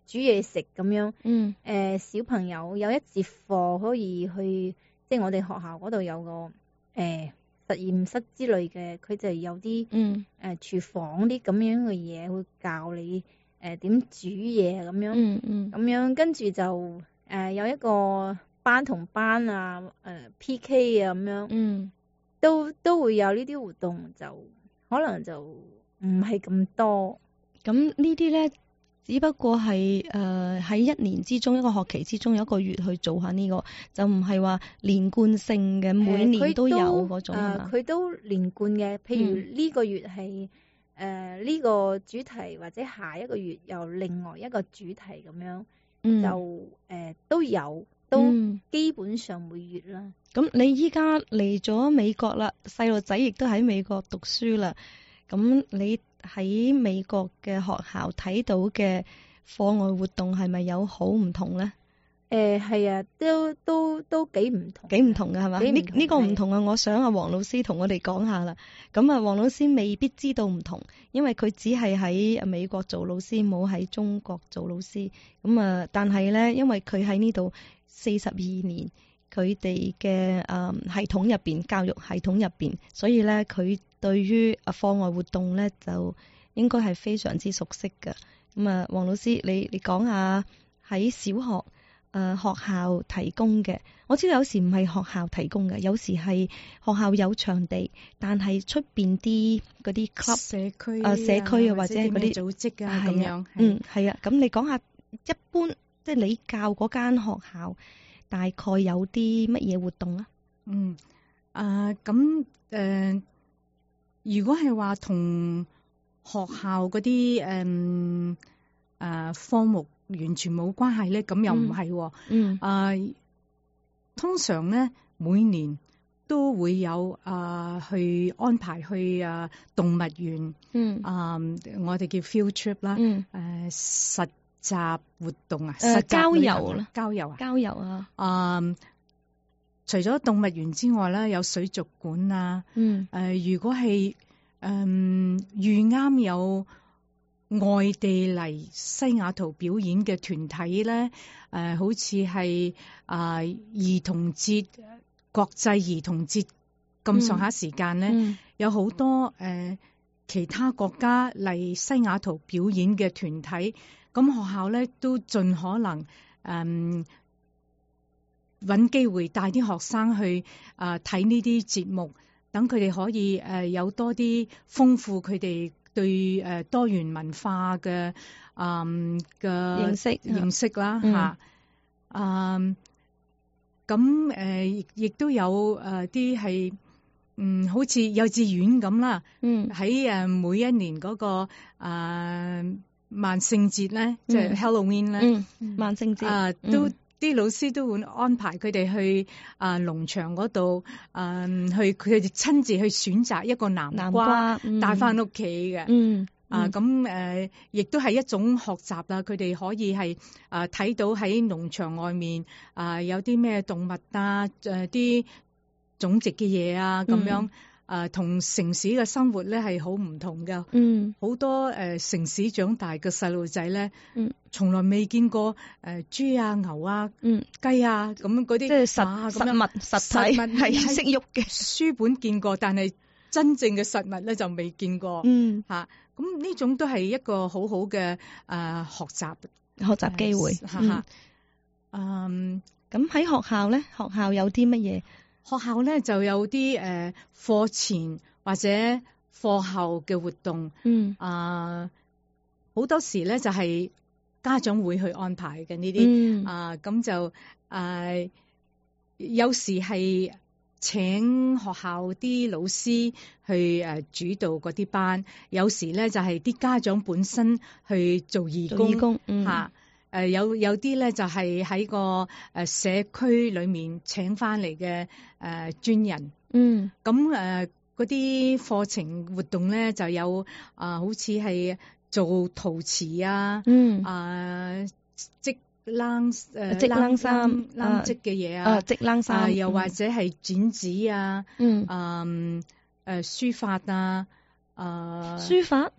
煮嘢食咁樣。 嗯。 誒、呃、小朋友有一節課可以去，即係我哋學校嗰度有個誒、呃、實驗室之類嘅，佢就有啲嗯誒廚房啲咁樣嘅嘢，會教你誒點、呃、煮嘢咁樣。 嗯嗯。 咁樣跟住就誒、呃、有一個班同班啊，誒、呃、P K 啊咁樣。 嗯。 都都會有呢啲活動，就可能就唔係咁多。 咁呢啲咧，只不過係誒喺一年之中一個學期之中有一個月去做下呢、這個，就唔係話連貫性嘅，每年都有嗰種係嘛？ 佢、呃、都連貫嘅，譬如呢個月係誒呢個主題，或者下一個月又另外一個主題咁樣， 嗯、 就誒、呃、都有，都基本上每月啦。 咁、嗯、你依家嚟咗美國啦，細路仔亦都喺美國讀書啦。咁你喺美國嘅學校睇到嘅課外活動係咪有好唔同呢？ 誒係啊，都都都幾唔同， 幾唔同嘅係嘛？呢呢、呢個唔同啊！我想阿黃老師同我哋講下啦。咁啊，黃老師未必知道唔同，因為佢只係喺美國做老師，冇喺中國做老師。咁啊，但係呢，因為佢喺呢度四十二年。佢哋嘅誒系統入邊，教育系統入邊，所以咧佢對於啊課外活動咧就應該係非常之熟悉嘅。咁啊，黃老師，你你講下喺小學誒、呃、學校提供嘅，我知道有時唔係學校提供嘅，有時係學校有場地，但係出邊啲嗰啲 club 社區啊社區啊或者嗰啲組織啊咁樣， 嗯係啊，咁你講下一般即係你教嗰間學校。大概有啲乜嘢活動啊？ 嗯，啊咁誒，如果係話同學校嗰啲誒誒科目完全冇關係咧，咁又唔係。 嗯。 啊、呃，通常咧每年都會有啊、呃、去安排去啊動物園。 嗯。 啊、呃，我哋叫 field trip 啦。 嗯。 誒實集活動啊， 誒、呃、交遊啦， 交遊啊， 交遊啊。 啊、呃，除咗動物園之外咧，有水族館啊。 嗯。誒、 呃，如果係誒遇啱有外地嚟西雅圖表演嘅團體咧，誒、呃，好似係啊兒童節、國際兒童節咁上下時間咧， 嗯、 有好多誒、呃、其他國家嚟西雅圖表演嘅團體。咁學校咧都盡可能誒搵機會帶啲學生去啊睇呢啲節目，等佢哋可以誒、呃、有多啲豐富佢哋對誒、呃、多元文化嘅啊嘅認識認識啦嗯、 吓。啊咁誒亦亦都有誒啲係嗯好似幼稚園咁啦。 嗯， 喺誒每一年嗰、那個啊。萬聖節咧，即係 Halloween 咧， 嗯，萬聖節啊，都啲老師都會安排佢哋去啊農場嗰度，啊去佢哋親自去選擇一個南瓜帶翻屋企嘅， 嗯， 啊咁誒，亦都係一種學習啦。佢哋可以係啊睇到喺農場外面啊有啲咩動物啊，誒啲種植嘅嘢啊咁樣。誒同、呃、城市嘅生活咧係好唔同㗎， 嗯， 好多誒、呃、城市長大嘅細路仔咧， 嗯， 從來未見過誒、呃、豬啊、牛啊、 嗯、雞啊咁嗰啲， 即係實、啊、實物實體係識喐嘅， 書本見過，但係真正嘅實物咧就未見過， 嗯嚇，咁呢種都係一個好好嘅誒學習學習機會， 嚇嚇，嗯， 咁喺、呃嗯、學校咧，學校有啲乜嘢？ 學校咧就有啲誒課前或者課後嘅活動， 嗯啊好、呃、多時咧就係、是、家長會去安排嘅呢啲，啊咁、呃、就誒、呃、有時係請學校啲老師去誒、呃、主導嗰啲班，有時咧就係、是、啲家長本身去做義工， 做義工嗯嚇。誒、呃、有有啲咧就係、是、喺個誒社區裏面請翻嚟嘅誒專人， 嗯， 咁誒嗰啲課程活動咧就有啊、呃，好似係做陶瓷啊， 嗯， 啊織冷誒織冷衫冷織嘅嘢啊， 織冷衫， 又或者係剪紙啊， 嗯， 啊誒書法啊，啊、呃、 書法。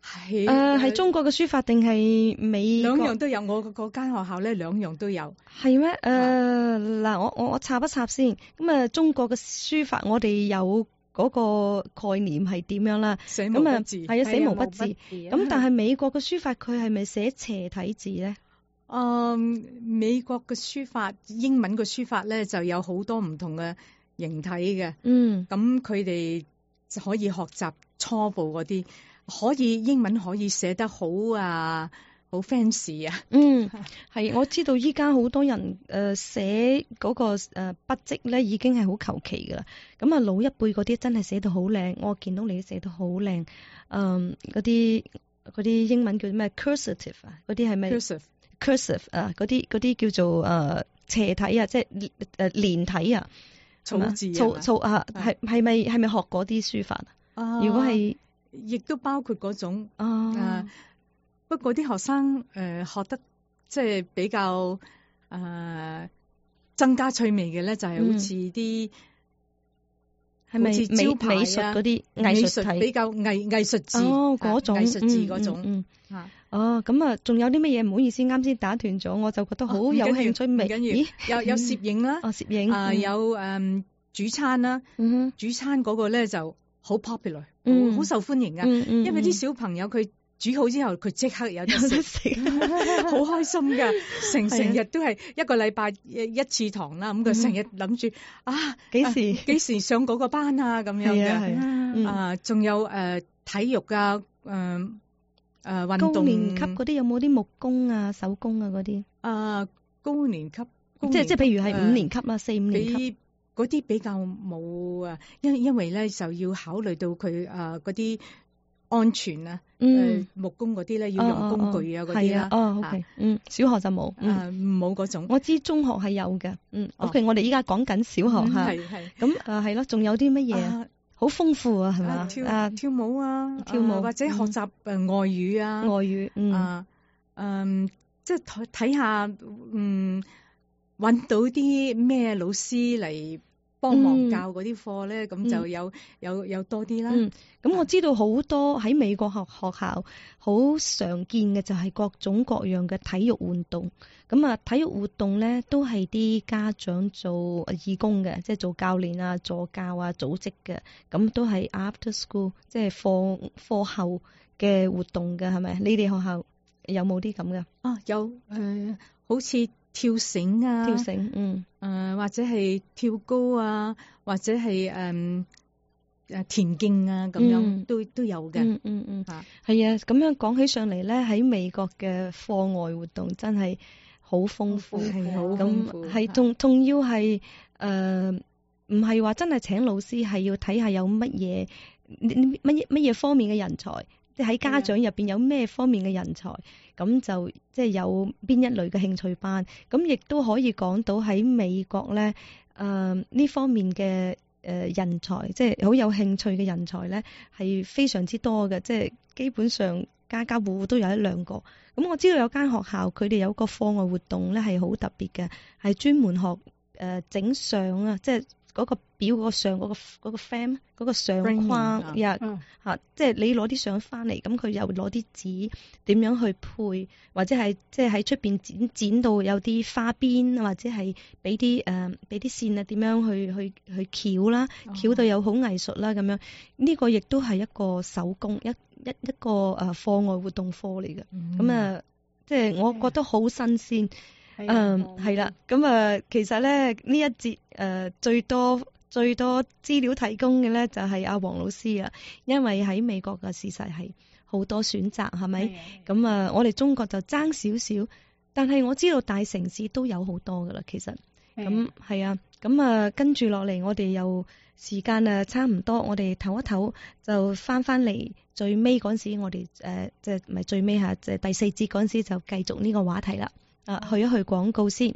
係誒係中國嘅書法定係美國？ 兩樣都有，我嗰間學校咧兩樣都有。 係咩？誒嗱，我我我插一插先。咁啊，中國嘅書法我哋有嗰個概念係點樣啦？ 寫毛筆字係啊，寫毛筆字。咁、 啊、 但係美國嘅書法佢係咪寫斜體字咧？ 嗯，美國嘅書法，英文嘅書法咧就有好多唔同嘅形體嘅。 嗯， 咁佢哋就可以學習初步嗰啲。可以英文可以寫得好啊，好 fancy 啊。 嗯，係我知道依家好多人誒寫嗰個誒筆跡咧已經係好求其噶啦。咁啊老一輩嗰啲真係寫到好靚，我見到你寫得好靚。嗯，嗰啲嗰啲英文叫咩 cursive 啊？嗰啲係咪 cursive cursive 啊？嗰啲嗰啲叫做誒、呃、斜體啊，即係誒連體啊， 草字草草啊，係係咪係咪學嗰啲書法啊？如果係。 亦都包括嗰種， 哦、 啊，不過啲學生誒、呃、學得即係比較誒、呃、增加趣味嘅咧，就係、是、好似啲係咪招牌啊、美術嗰啲藝術體比較藝藝術字哦嗰種藝術字嗰種， 嗯嗯嗯啊哦咁啊，仲有啲乜嘢？唔好意思，啱先打斷咗，我就覺得好有興趣。唔緊要， 咦？有有攝影啦， 哦攝影啊、呃、有誒、嗯、煮餐啦， 嗯煮餐嗰個咧就好 popular。好、 嗯、 受歡迎啊、 嗯嗯！ 因為啲小朋友佢煮好之後，佢即刻有得食，好開心噶。成成日都係一個禮拜一次堂啦，咁佢成日諗住啊，幾時幾、啊、時上嗰個班啊咁樣嘅。啊，仲、嗯啊、有誒、呃、體育啊，誒、呃、誒、呃、運動。高年級嗰啲有冇啲木工啊、手工啊嗰啲？啊，高年級，高年級即係即係譬如係五年級啦、呃，四五年級。嗰啲比較冇啊，因因為咧就要考慮到佢啊嗰啲安全啊，嗯，呃、木工嗰啲咧要用工具啊嗰啲啦。 哦 ，OK，嗯，小學就冇， 啊冇嗰種。我知中學係有嘅，嗯 ，OK，、哦、我哋依家講緊小學嚇，係、嗯、係。咁啊係咯，仲有啲乜嘢？好豐富啊，係咪啊？跳啊跳舞啊，跳舞、啊、或者學習誒外語啊， 外語，嗯啊，嗯，即係睇睇下，嗯。搵到啲咩老師嚟幫忙教嗰啲課咧，咁、嗯、就有、嗯、有有多啲啦。咁、 嗯、我知道好多喺美國學學校好常見嘅就係各種各樣嘅體育活動。咁啊，體育活動咧都係啲家長做義工嘅，即係做教練啊、助教啊組織嘅。咁都係 after school，即係課課後嘅活動嘅，係咪？你哋學校有冇啲咁嘅？ 啊，有誒、呃，好似。跳繩啊， 跳繩，嗯，誒、 呃、或者係跳高啊，或者係誒誒田徑啊，咁樣、嗯、都都有嘅。 嗯嗯嗯，嚇，係啊，咁樣講起上嚟咧，喺美國嘅課外活動真係好豐富， 係好豐富， 咁係仲仲要係誒唔係話真係請老師，係要睇下有乜嘢乜嘢乜嘢方面嘅人才。即係喺家長入邊有咩方面嘅人才，咁就即係有邊一類嘅興趣班，咁亦都可以講到喺美國咧，誒、呃、呢方面嘅誒人才，即係好有興趣嘅人才咧，係非常之多嘅，即係基本上家家戶戶都有一兩個。咁我知道有間學校佢哋有個課外活動咧係好特別嘅，係專門學誒整相啊，即係。嗰、那個表嗰個相嗰個嗰個 frame 嗰個相框呀嚇，即係你攞啲相翻嚟，咁佢又攞啲紙點樣去配，或者係即係喺出邊剪剪到有啲花邊，或者係俾啲誒俾啲線啊點樣去去去翹啦，翹到有好藝術啦咁樣。呢、這個亦都係一個手工一一一個誒課外活動課嚟嘅，咁、嗯、啊即係我覺得好新鮮。嗯，係啦，咁啊，其實咧呢一節誒、呃、最多最多資料提供嘅咧就係阿黃老師啊，因為喺美國嘅事實係好多選擇，係咪？咁啊，我哋中國就爭少少，但係我知道大城市都有好多噶啦，其實咁係啊，咁啊跟住落嚟，我哋又時間啊差唔多，我哋唞一唞就翻翻嚟最尾嗰陣時，我哋誒即係唔係最尾吓，即係第四節嗰陣時就繼續呢個話題啦。啊，去一去廣告先。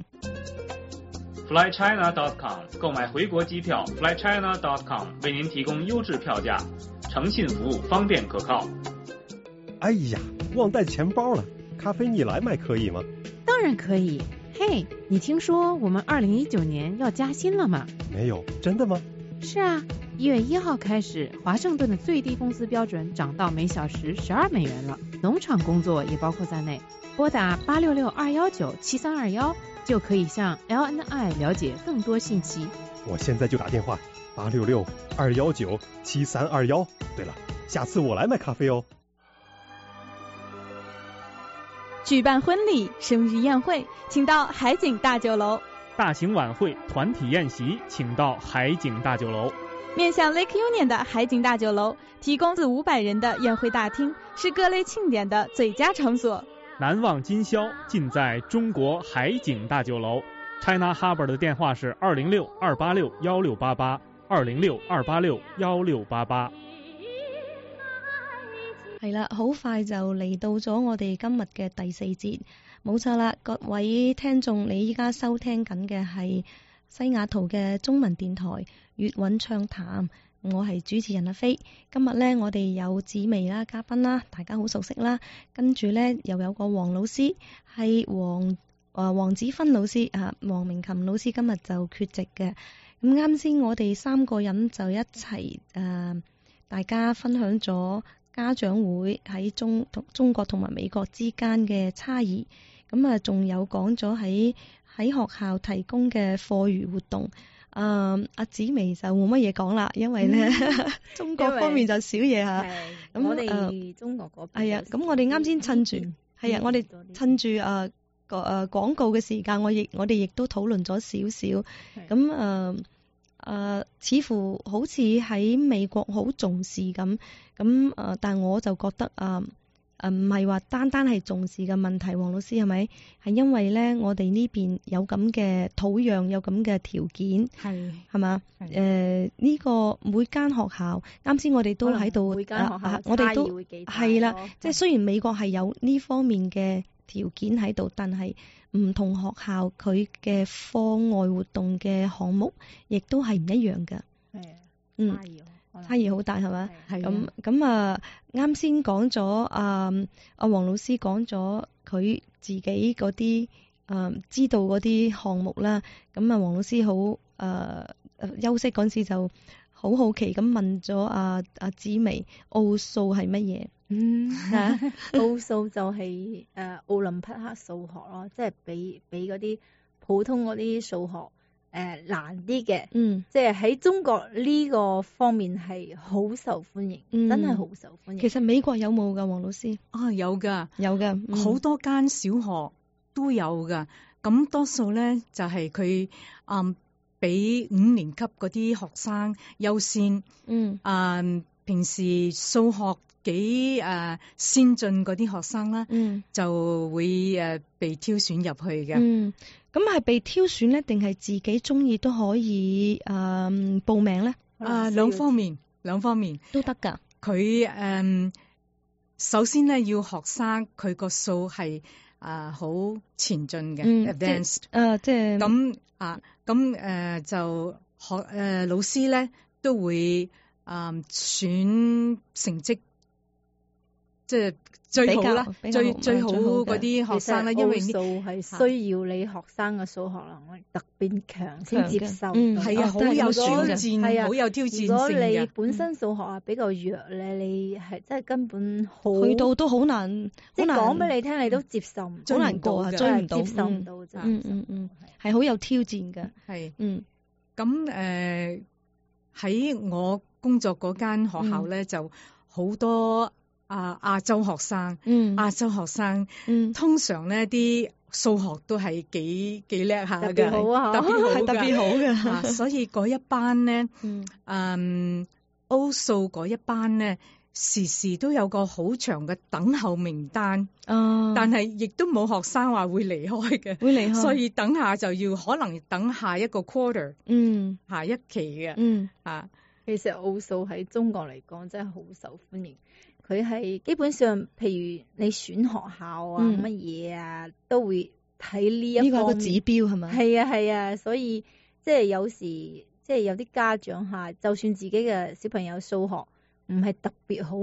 fly china dot com 購買回國機票 fly china dot com 為您提供優質票價，誠信服務，方便可靠。 哎呀，忘帶錢包了，咖啡你來買可以嗎？ 當然可以。嘿，你聽說我們二零一九年要加薪了嗎？ 沒有，真的嗎？ 是啊，一月一号开始，华盛顿的最低工资标准涨到每小时十二美元了，农场工作也包括在内。拨打八六六二幺九七三二幺就可以向 L N I 了解更多信息。 我现在就打电话，八六六二幺九七三二幺。对了，下次我来买咖啡哦。 举办婚礼、生日宴会，请到海景大酒楼。 大型晚会、团体宴席，请到海景大酒楼。 面向 Lake Union 的海景大酒楼，提供四五百人的宴会大厅，是各类庆典的最佳场所。 难忘今宵，尽在中国海景大酒楼。China Harbour 的電話是二零六二八六幺六八八，二零六二八六幺六八八。 係啦，好快就嚟到咗我哋今日嘅第四節，冇錯啦，各位聽眾，你依家收聽緊嘅係西雅圖嘅中文電台粵韻暢談，我係主持人阿飛。今日呢，我哋有紫薇啦，嘉賓啦，大家好熟悉啦。跟住呢，又有個黃老師，係黃誒黃子芬老師啊，黃明琴老師今日就缺席嘅。咁啱先，我哋三個人就一齊誒、呃，大家分享咗家長會喺中同中國同埋美國之間嘅差異。咁啊，仲有講咗喺喺學校提供嘅課餘活動。誒，阿紫薇就冇乜嘢講啦，因為咧、嗯、中國方面就少嘢嚇。咁我哋中國嗰邊係啊，咁我哋啱先趁住係啊，我哋趁住誒個誒廣告嘅時間，我亦我哋亦都討論咗少少。咁誒誒，似乎好似喺美國好重視咁。咁誒，但係我就覺得誒。誒唔係話單單係重視嘅問題，黃老師係咪？係因為咧，我哋呢邊有咁嘅土壤，有咁嘅條件，係係嘛？誒呢個每間學校，啱先我哋都喺度， 每間學校我哋都差異會幾大係啦。即係雖然美國係有呢方面嘅條件喺度，但係唔同學校佢嘅課外活動嘅項目，亦都係唔一樣嘅。係啊，嗯。差異好大係咪？咁咁啊，啱先講咗啊，阿黃老師講咗佢自己嗰啲誒知道嗰啲項目啦。咁啊，黃老師好誒、呃、休息嗰陣時就好好奇咁問咗阿阿紫薇奧數係乜嘢？ 嗯，奧數就係誒奧林匹克數學咯，即係比比嗰啲普通嗰啲數學。誒、呃，難啲嘅，嗯，即係喺中國呢個方面係好受歡迎，嗯、真係好受歡迎。 其實美國有冇噶，黃老師？ 啊，有噶， 有噶， 好、嗯、多間小學都有噶。咁多數咧就係佢嗯俾五年級嗰啲學生優先，嗯，啊、嗯、平時數學幾誒、呃、先進嗰啲學生啦，嗯，就會誒、呃、被挑選入去嘅， 嗯。咁係被挑選咧，定係自己中意都可以誒、呃、報名咧？ 啊，兩方面，兩方面都得㗎。 佢誒、呃、首先咧要學生佢個數係啊好前進嘅、嗯、advanced， 誒即係咁啊咁誒就學誒、呃、老師咧都會啊、呃、選成績即係。最好啦，最最好嗰啲學生啦，因為數係需要你學生嘅數學能力特別強先接受。 嗯，係啊，好有挑戰，係啊，好有挑戰性嘅。如果你本身數學啊比較弱咧，你係真係根本好去到都好難， 即係講俾你聽，你都接受唔到， 好難過啊，追唔到， 接受唔到咋。 嗯嗯嗯，係好有挑戰嘅。 係， 嗯， 咁誒喺我工作嗰間學校咧，就好多。啊，亞洲學生，嗯，亞洲學生，嗯，通常咧啲數學都係幾幾叻下嘅， 特別好啊， 特別好， 特別好嘅、 啊，所以嗰一班咧，嗯，嗯，奧數嗰一班咧，時時都有個好長嘅等候名單，哦，但係亦都冇學生話會離開嘅， 會離開， 所以等下就要可能等下一個 quarter，嗯，下一期嘅，嗯，啊， 其實奧數喺中國嚟講真係好受歡迎。佢係基本上，譬如你選學校啊，乜嘢、嗯、啊，都會睇呢一方面。呢個係個指標係咪？係啊係啊，所以即係有時即係有啲家長嚇，就算自己嘅小朋友數學唔係特別好，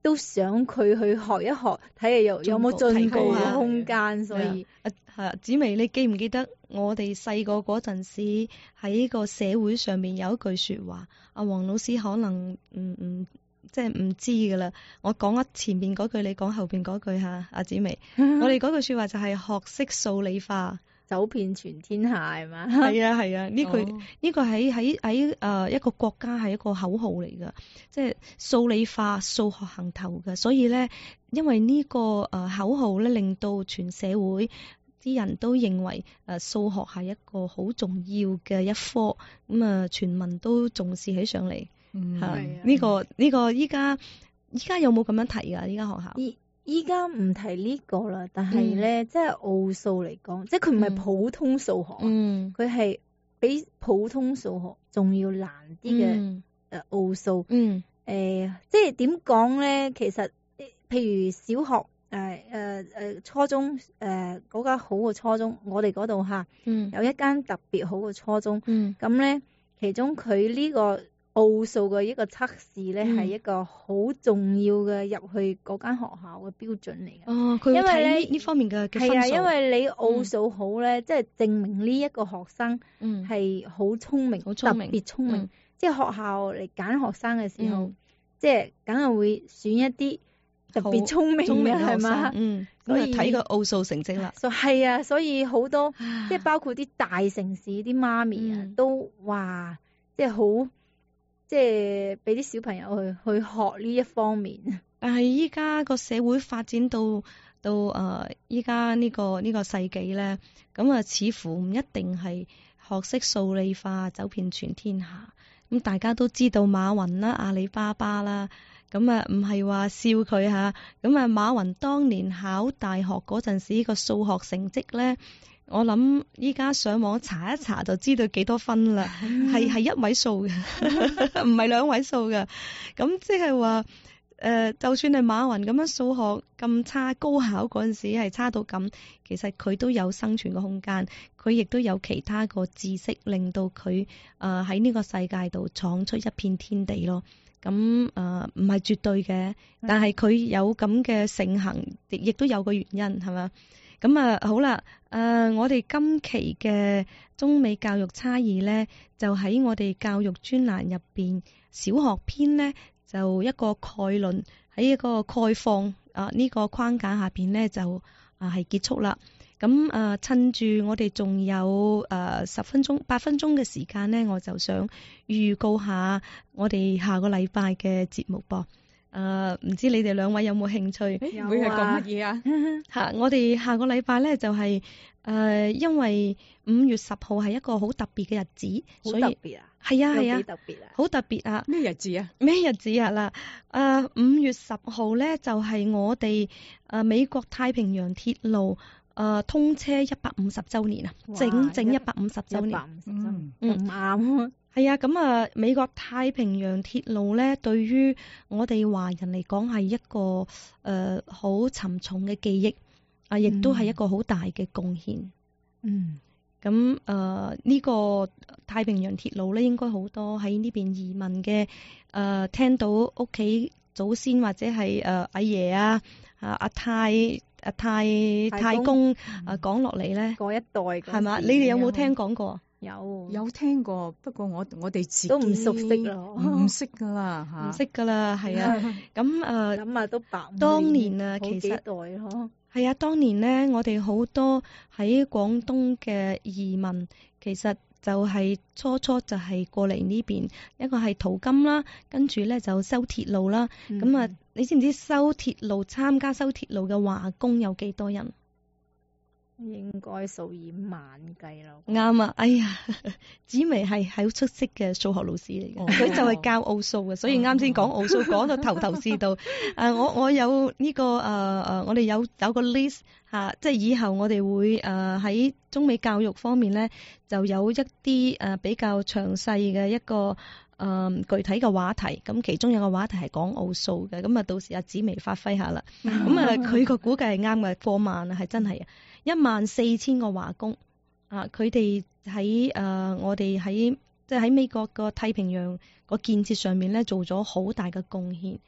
都想佢去學一學，睇下有有冇進步嘅空間。所以係啊，紫薇，你記唔記得我哋細個嗰陣時喺個社會上面有一句說話？阿黃老師可能唔唔即係唔知噶啦。我講一前面嗰句，你講後邊嗰句吓。阿紫薇，我哋嗰句說話就係學識數理化， 走遍全天下係嘛？ 係啊係啊，呢句哦呢個喺喺喺誒一個國家係一個口號嚟噶，即係數理化、數學行頭嘅。所以咧，因為呢個誒口號咧，令到全社會啲人都認為誒數學係一個好重要嘅一科，咁啊全民都重視起上嚟。 嗯， 係呢個呢個依家依家有冇咁樣提噶？依家學校依依家唔提呢個啦，但係咧，即係奧數嚟講，即係佢唔係普通數學， 嗯， 佢係比普通數學仲要難啲嘅誒奧數。 嗯， 誒，即係點講咧？其實譬如小學。誒誒誒，初中誒嗰間好嘅初中，我哋嗰度嚇， 嗯， 有一間特別好嘅初中， 嗯， 咁咧其中佢呢個奧數嘅一個測試咧，係、嗯、一個好重要嘅入去嗰間學校嘅標準嚟嘅。 哦，佢要睇呢呢方面嘅嘅分數。 係啊，因為你奧數好咧，即、嗯、係證明呢一個學生係好聰明， 好聰明， 特別聰明。 嗯、 即係學校嚟揀學生嘅時候，嗯、即係梗係會選一啲特別聰明嘅係嘛， 嗯，所以睇個奧數成績啦。 係啊，所以好多即係包括啲大城市啲媽咪啊，嗯、都話即係好，即係俾啲小朋友去去學呢一方面。 但係依家個社會發展到到誒，依家呢個呢、呢個世紀咧，咁啊，似乎唔一定係學識數理化走遍全天下。咁大家都知道馬雲啦、阿里巴巴啦。咁啊，唔係話笑佢吓，咁啊，馬雲當年考大學嗰陣時個數學成績咧，我諗依家上網查一查就知道幾多分啦，係係一位數嘅，唔係兩位數嘅。咁即係話，誒，就算係馬雲咁樣數學咁差，高考嗰陣時係差到咁，其實佢都有生存嘅空間，佢亦都有其他個知識，令到佢誒喺呢個世界度闖出一片天地咯。咁誒唔係絕對嘅，但係佢有咁嘅盛行，亦亦都有個原因係嘛？咁啊好啦，誒、呃、我哋今期嘅中美教育差異咧，就喺我哋教育專欄入邊小學篇咧，就一個概論喺一個概況啊呢個框架下邊咧，就啊係結束啦。咁誒、呃、趁住我哋仲有誒十分鐘、八分鐘嘅時間咧，我就想預告下我哋下個禮拜嘅節目噃。誒、呃，唔知你哋兩位有冇興趣？ 誒會係講乜嘢啊？ 嚇，我哋下個禮拜咧就係、是、誒、呃，因為五月十號係一個好特別嘅日子，所以好特別啊！ 係啊係啊， 特別啊， 好特別啊！ 咩日子啊？ 咩日子啊啦？誒、呃，五月十號咧就係、是、我哋誒、呃、美國太平洋鐵路。誒、呃，通車一百五十周年啊，整整一百五十周年， 一百五十周年，咁啱。 係啊，咁啊，美國太平洋鐵路咧，對於我哋華人嚟講係一個誒好、呃、沉重嘅記憶啊，亦都係一個好大嘅貢獻。 嗯， 咁誒呢個太平洋鐵路咧，應該好多喺呢邊移民嘅誒、呃，聽到屋企祖先或者係誒、呃、阿爺啊啊阿太。啊太太公啊講落嚟咧， 嗰一代係嘛？你哋有冇聽講過？ 有有聽過，不過我我哋自己都唔熟悉咯， 唔識噶啦吓， 唔識噶啦，係啊。咁誒， 咁啊都白。 當年啊，其實係啊，當年咧，我哋好多喺廣東嘅移民，其實就係初初就係過嚟呢邊，一個係淘金啦，跟住咧就修鐵路啦。咁、嗯、啊，你知唔知修鐵路參加修鐵路嘅華工有幾多人？ 應該數以萬計咯。 啱啊！哎呀，紫薇係係好出色嘅數學老師嚟嘅，佢、哦、就係教奧數嘅，所以啱先講奧數講到頭頭是道。誒、呃，我我有呢、這個誒誒、呃，我哋有有個 list 吓、啊，即係以後我哋會誒喺、呃、中美教育方面咧，就有一啲誒、呃、比較詳細嘅一個誒、呃、具體嘅話題。咁其中有個話題係講奧數嘅，咁啊到時阿紫薇發揮下啦。咁啊，佢個估計係啱嘅，過萬啊，係真係啊！一萬四千個華工啊！佢哋喺誒我哋喺即係喺美國個太平洋個建設上面咧，做咗好大嘅貢獻。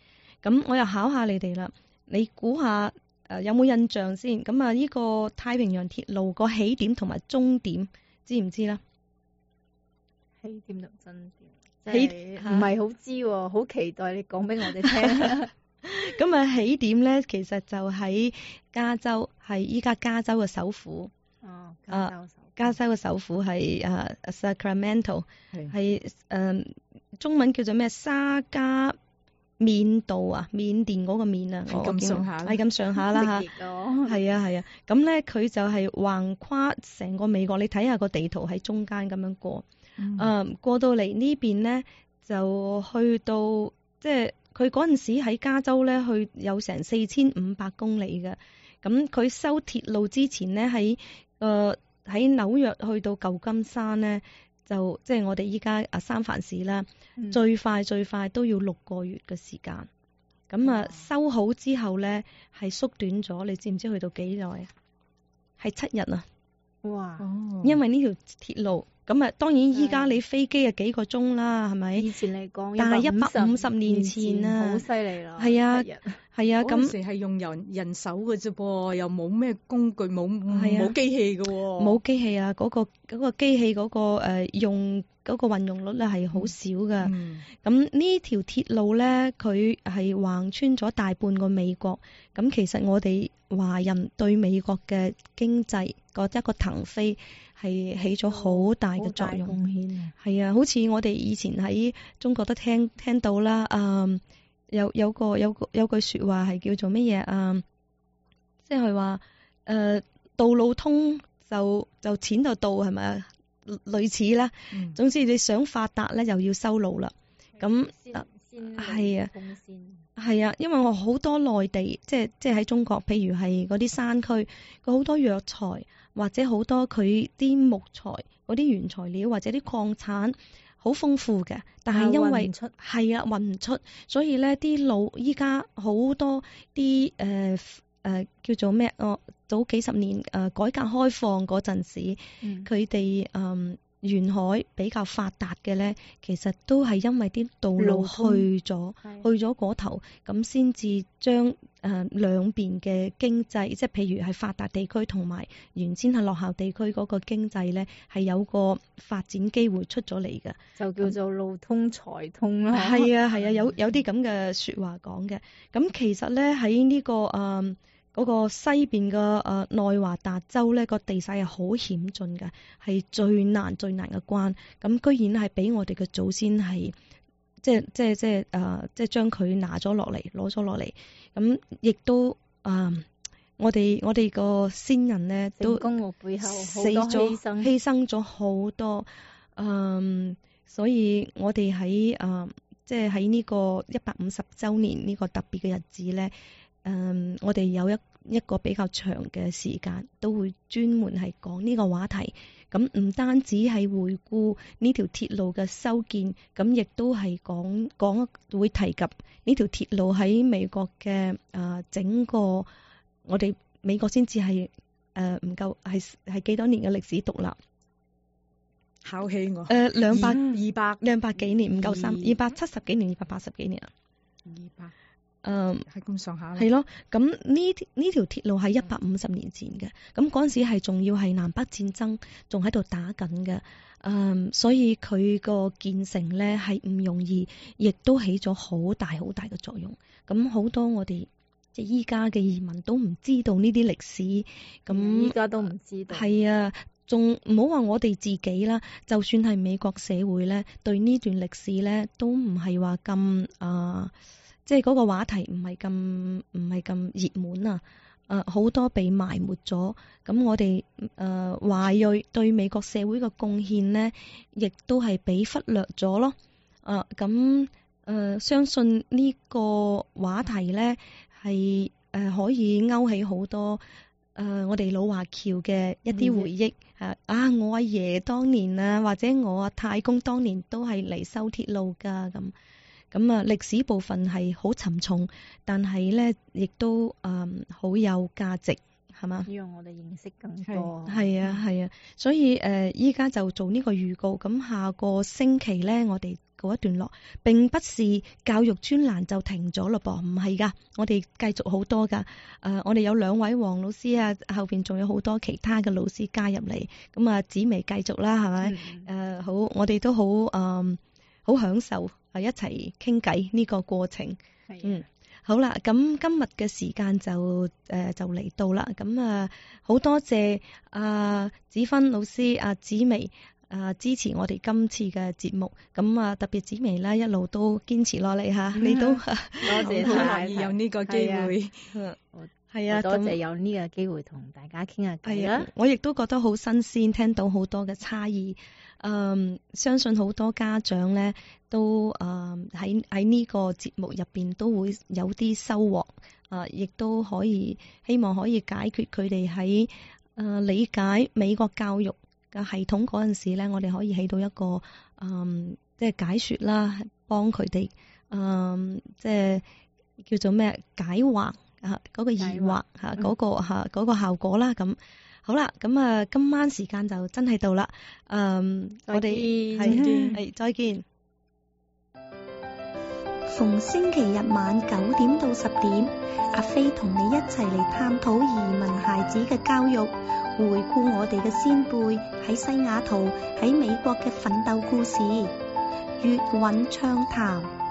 咁我又考下你哋啦，你估下誒、呃、有冇印象先？咁啊，呢個太平洋鐵路個起點同埋終點知唔知啦？ 起點同終點，起唔係好知喎，好期待你講俾我哋聽。 咁啊，起點咧其實就喺加州，係依家加州嘅首府。 哦，加州首府。 加州嘅首府係誒 Sacramento，係誒中文叫做咩？沙加緬度啊，緬甸嗰個緬啊， 係咁上下， 係咁上下啦嚇。係啊係啊，咁咧佢就係橫跨成個美國，你睇下個地圖喺中間咁樣過。嗯，嗯過到嚟呢邊咧，就去到即係佢嗰陣時喺加州咧，去有成四千五百公里嘅。咁佢修鐵路之前咧，喺誒喺紐約去到舊金山咧，就即係我哋依家啊三藩市啦，嗯、最快最快都要六個月嘅時間。咁啊修好之後咧，係縮短咗，你知唔知去到幾耐啊？係七日啊！ 哇！ 因為呢條鐵路。咁啊，當然依家你飛機啊幾個鐘啦，係咪？ 以前嚟講， 但係一百五十年前啊， 好犀利啦。 係啊，係啊，咁嗰時係用人人手嘅啫噃，又冇咩工具，冇冇機器嘅喎。 冇機器啊，嗰個嗰個機器嗰個誒用嗰個運用率咧係好少噶。咁呢條鐵路咧，佢係橫穿咗大半個美國。咁其實我哋華人對美國嘅經濟個一個騰飛，係起咗好大嘅作用，係啊，好似我哋以前喺中國都聽聽到啦，嗯，有有個有個有句說話係叫做乜嘢啊？即係話誒，道路通就就錢就到，係咪啊？類似啦，嗯、總之你想發達咧，又要修路啦。咁係啊，係啊，因為我好多內地，即係即係喺中國，譬如係嗰啲山區，佢好多藥材。或者好多佢啲木材嗰啲原材料或者啲礦產好豐富嘅，但係因為係啊運唔出，所以咧啲路依家好多啲誒誒叫做咩？哦，早幾十年誒、呃、改革開放嗰陣時，佢哋誒沿海比較發達嘅咧，其實都係因為啲道路去咗去咗嗰頭，咁先至將誒兩邊嘅經濟，即係譬如係發達地區同埋原先係落後地區嗰個經濟咧，係有個發展機會出咗嚟嘅， 就叫做路通財通啦。 係啊係啊，有有啲咁嘅説話講嘅。咁其實咧喺呢、這個誒。呃嗰個西邊嘅誒內華達州咧，個地勢係好險峻嘅，係最難最難嘅關。咁居然係俾我哋嘅祖先係即係即係即係誒，即係將佢拿咗落嚟，攞咗落嚟。咁亦都誒、呃，我哋我哋個先人咧都功勞背後死咗，犧牲咗好多。嗯，所以我哋喺誒即係喺呢個一百五十週年呢個特別嘅日子咧。嗯，我哋有一一個比較長嘅時間，都會專門係講呢個話題。咁唔單止係回顧呢條鐵路嘅修建，咁亦都係講講會提及呢條鐵路喺美國嘅誒、呃、整個我哋美國先至係誒唔夠係係幾多年嘅歷史獨立。 考起我誒兩百二百兩百幾年唔夠三二百七十幾年二百八十幾年啊二百。 嗯， 係咁上下。 係咯，咁呢呢條鐵路係一百五十年前嘅，咁嗰陣時係仲要係南北戰爭，仲喺度打緊嘅，嗯，所以佢個建成咧係唔容易，亦都起咗好大好大嘅作用。咁好多我哋即係依家嘅移民都唔知道呢啲歷史，咁依家都唔知道。 係啊，仲唔好話我哋自己啦，就算係美國社會咧，對呢段歷史咧都唔係話咁啊。即係嗰個話題唔係咁唔係咁熱門啊！誒、呃、好多被埋沒咗，咁我哋誒華裔對美國社會嘅貢獻呢，亦都係被忽略咗咯。誒咁誒相信呢個話題呢，係誒、呃、可以勾起好多誒、呃、我哋老華僑嘅一啲回憶。誒、嗯、啊！我阿爺當年啊，或者我阿太公當年都係嚟修鐵路㗎咁。咁啊，歷史部分係好沉重，但係咧，亦都誒好、嗯、有價值，係嘛？ 讓我哋認識更多。 係啊，係啊，所以誒，依、呃、家就做呢個預告。咁下個星期咧，我哋嗰告一段落，並不是教育專欄就停咗咯噃，唔係噶，我哋繼續好多噶。誒、呃，我哋有兩位黃老師啊，後邊仲有好多其他嘅老師加入嚟，咁啊紫薇繼續啦，係咪？誒、嗯呃，好，我哋都好誒，好、呃、享受啊一齊傾偈呢個過程。嗯，好啦，咁今日嘅時間就誒、呃、就嚟到啦，咁啊好多謝阿子芬老師、阿、啊、紫薇啊支持我哋今次嘅節目，咁啊特別紫薇啦，一路都堅持落嚟吓，你都多謝好樂意有呢個機會，係啊， 多謝有呢個機會同大家傾下偈啦。 我亦都覺得好新鮮，聽到好多嘅差異。嗯，相信好多家長咧都誒喺喺呢個節目入邊都會有啲收穫，啊，亦都可以希望可以解決佢哋喺誒理解美國教育嘅系統嗰陣時咧，我哋可以起到一個嗯即係解說啦，幫佢哋嗯即係叫做咩解惑啊嗰個疑惑吓嗰個吓嗰個效果啦咁。好啦，咁啊，今晚時間就真係到啦。嗯，我哋係係再見。 逢星期日晚九點到十點，阿飛同你一齊嚟探討移民孩子嘅教育，回顧我哋嘅先輩喺西雅圖喺美國嘅奮鬥故事，粵韻暢談。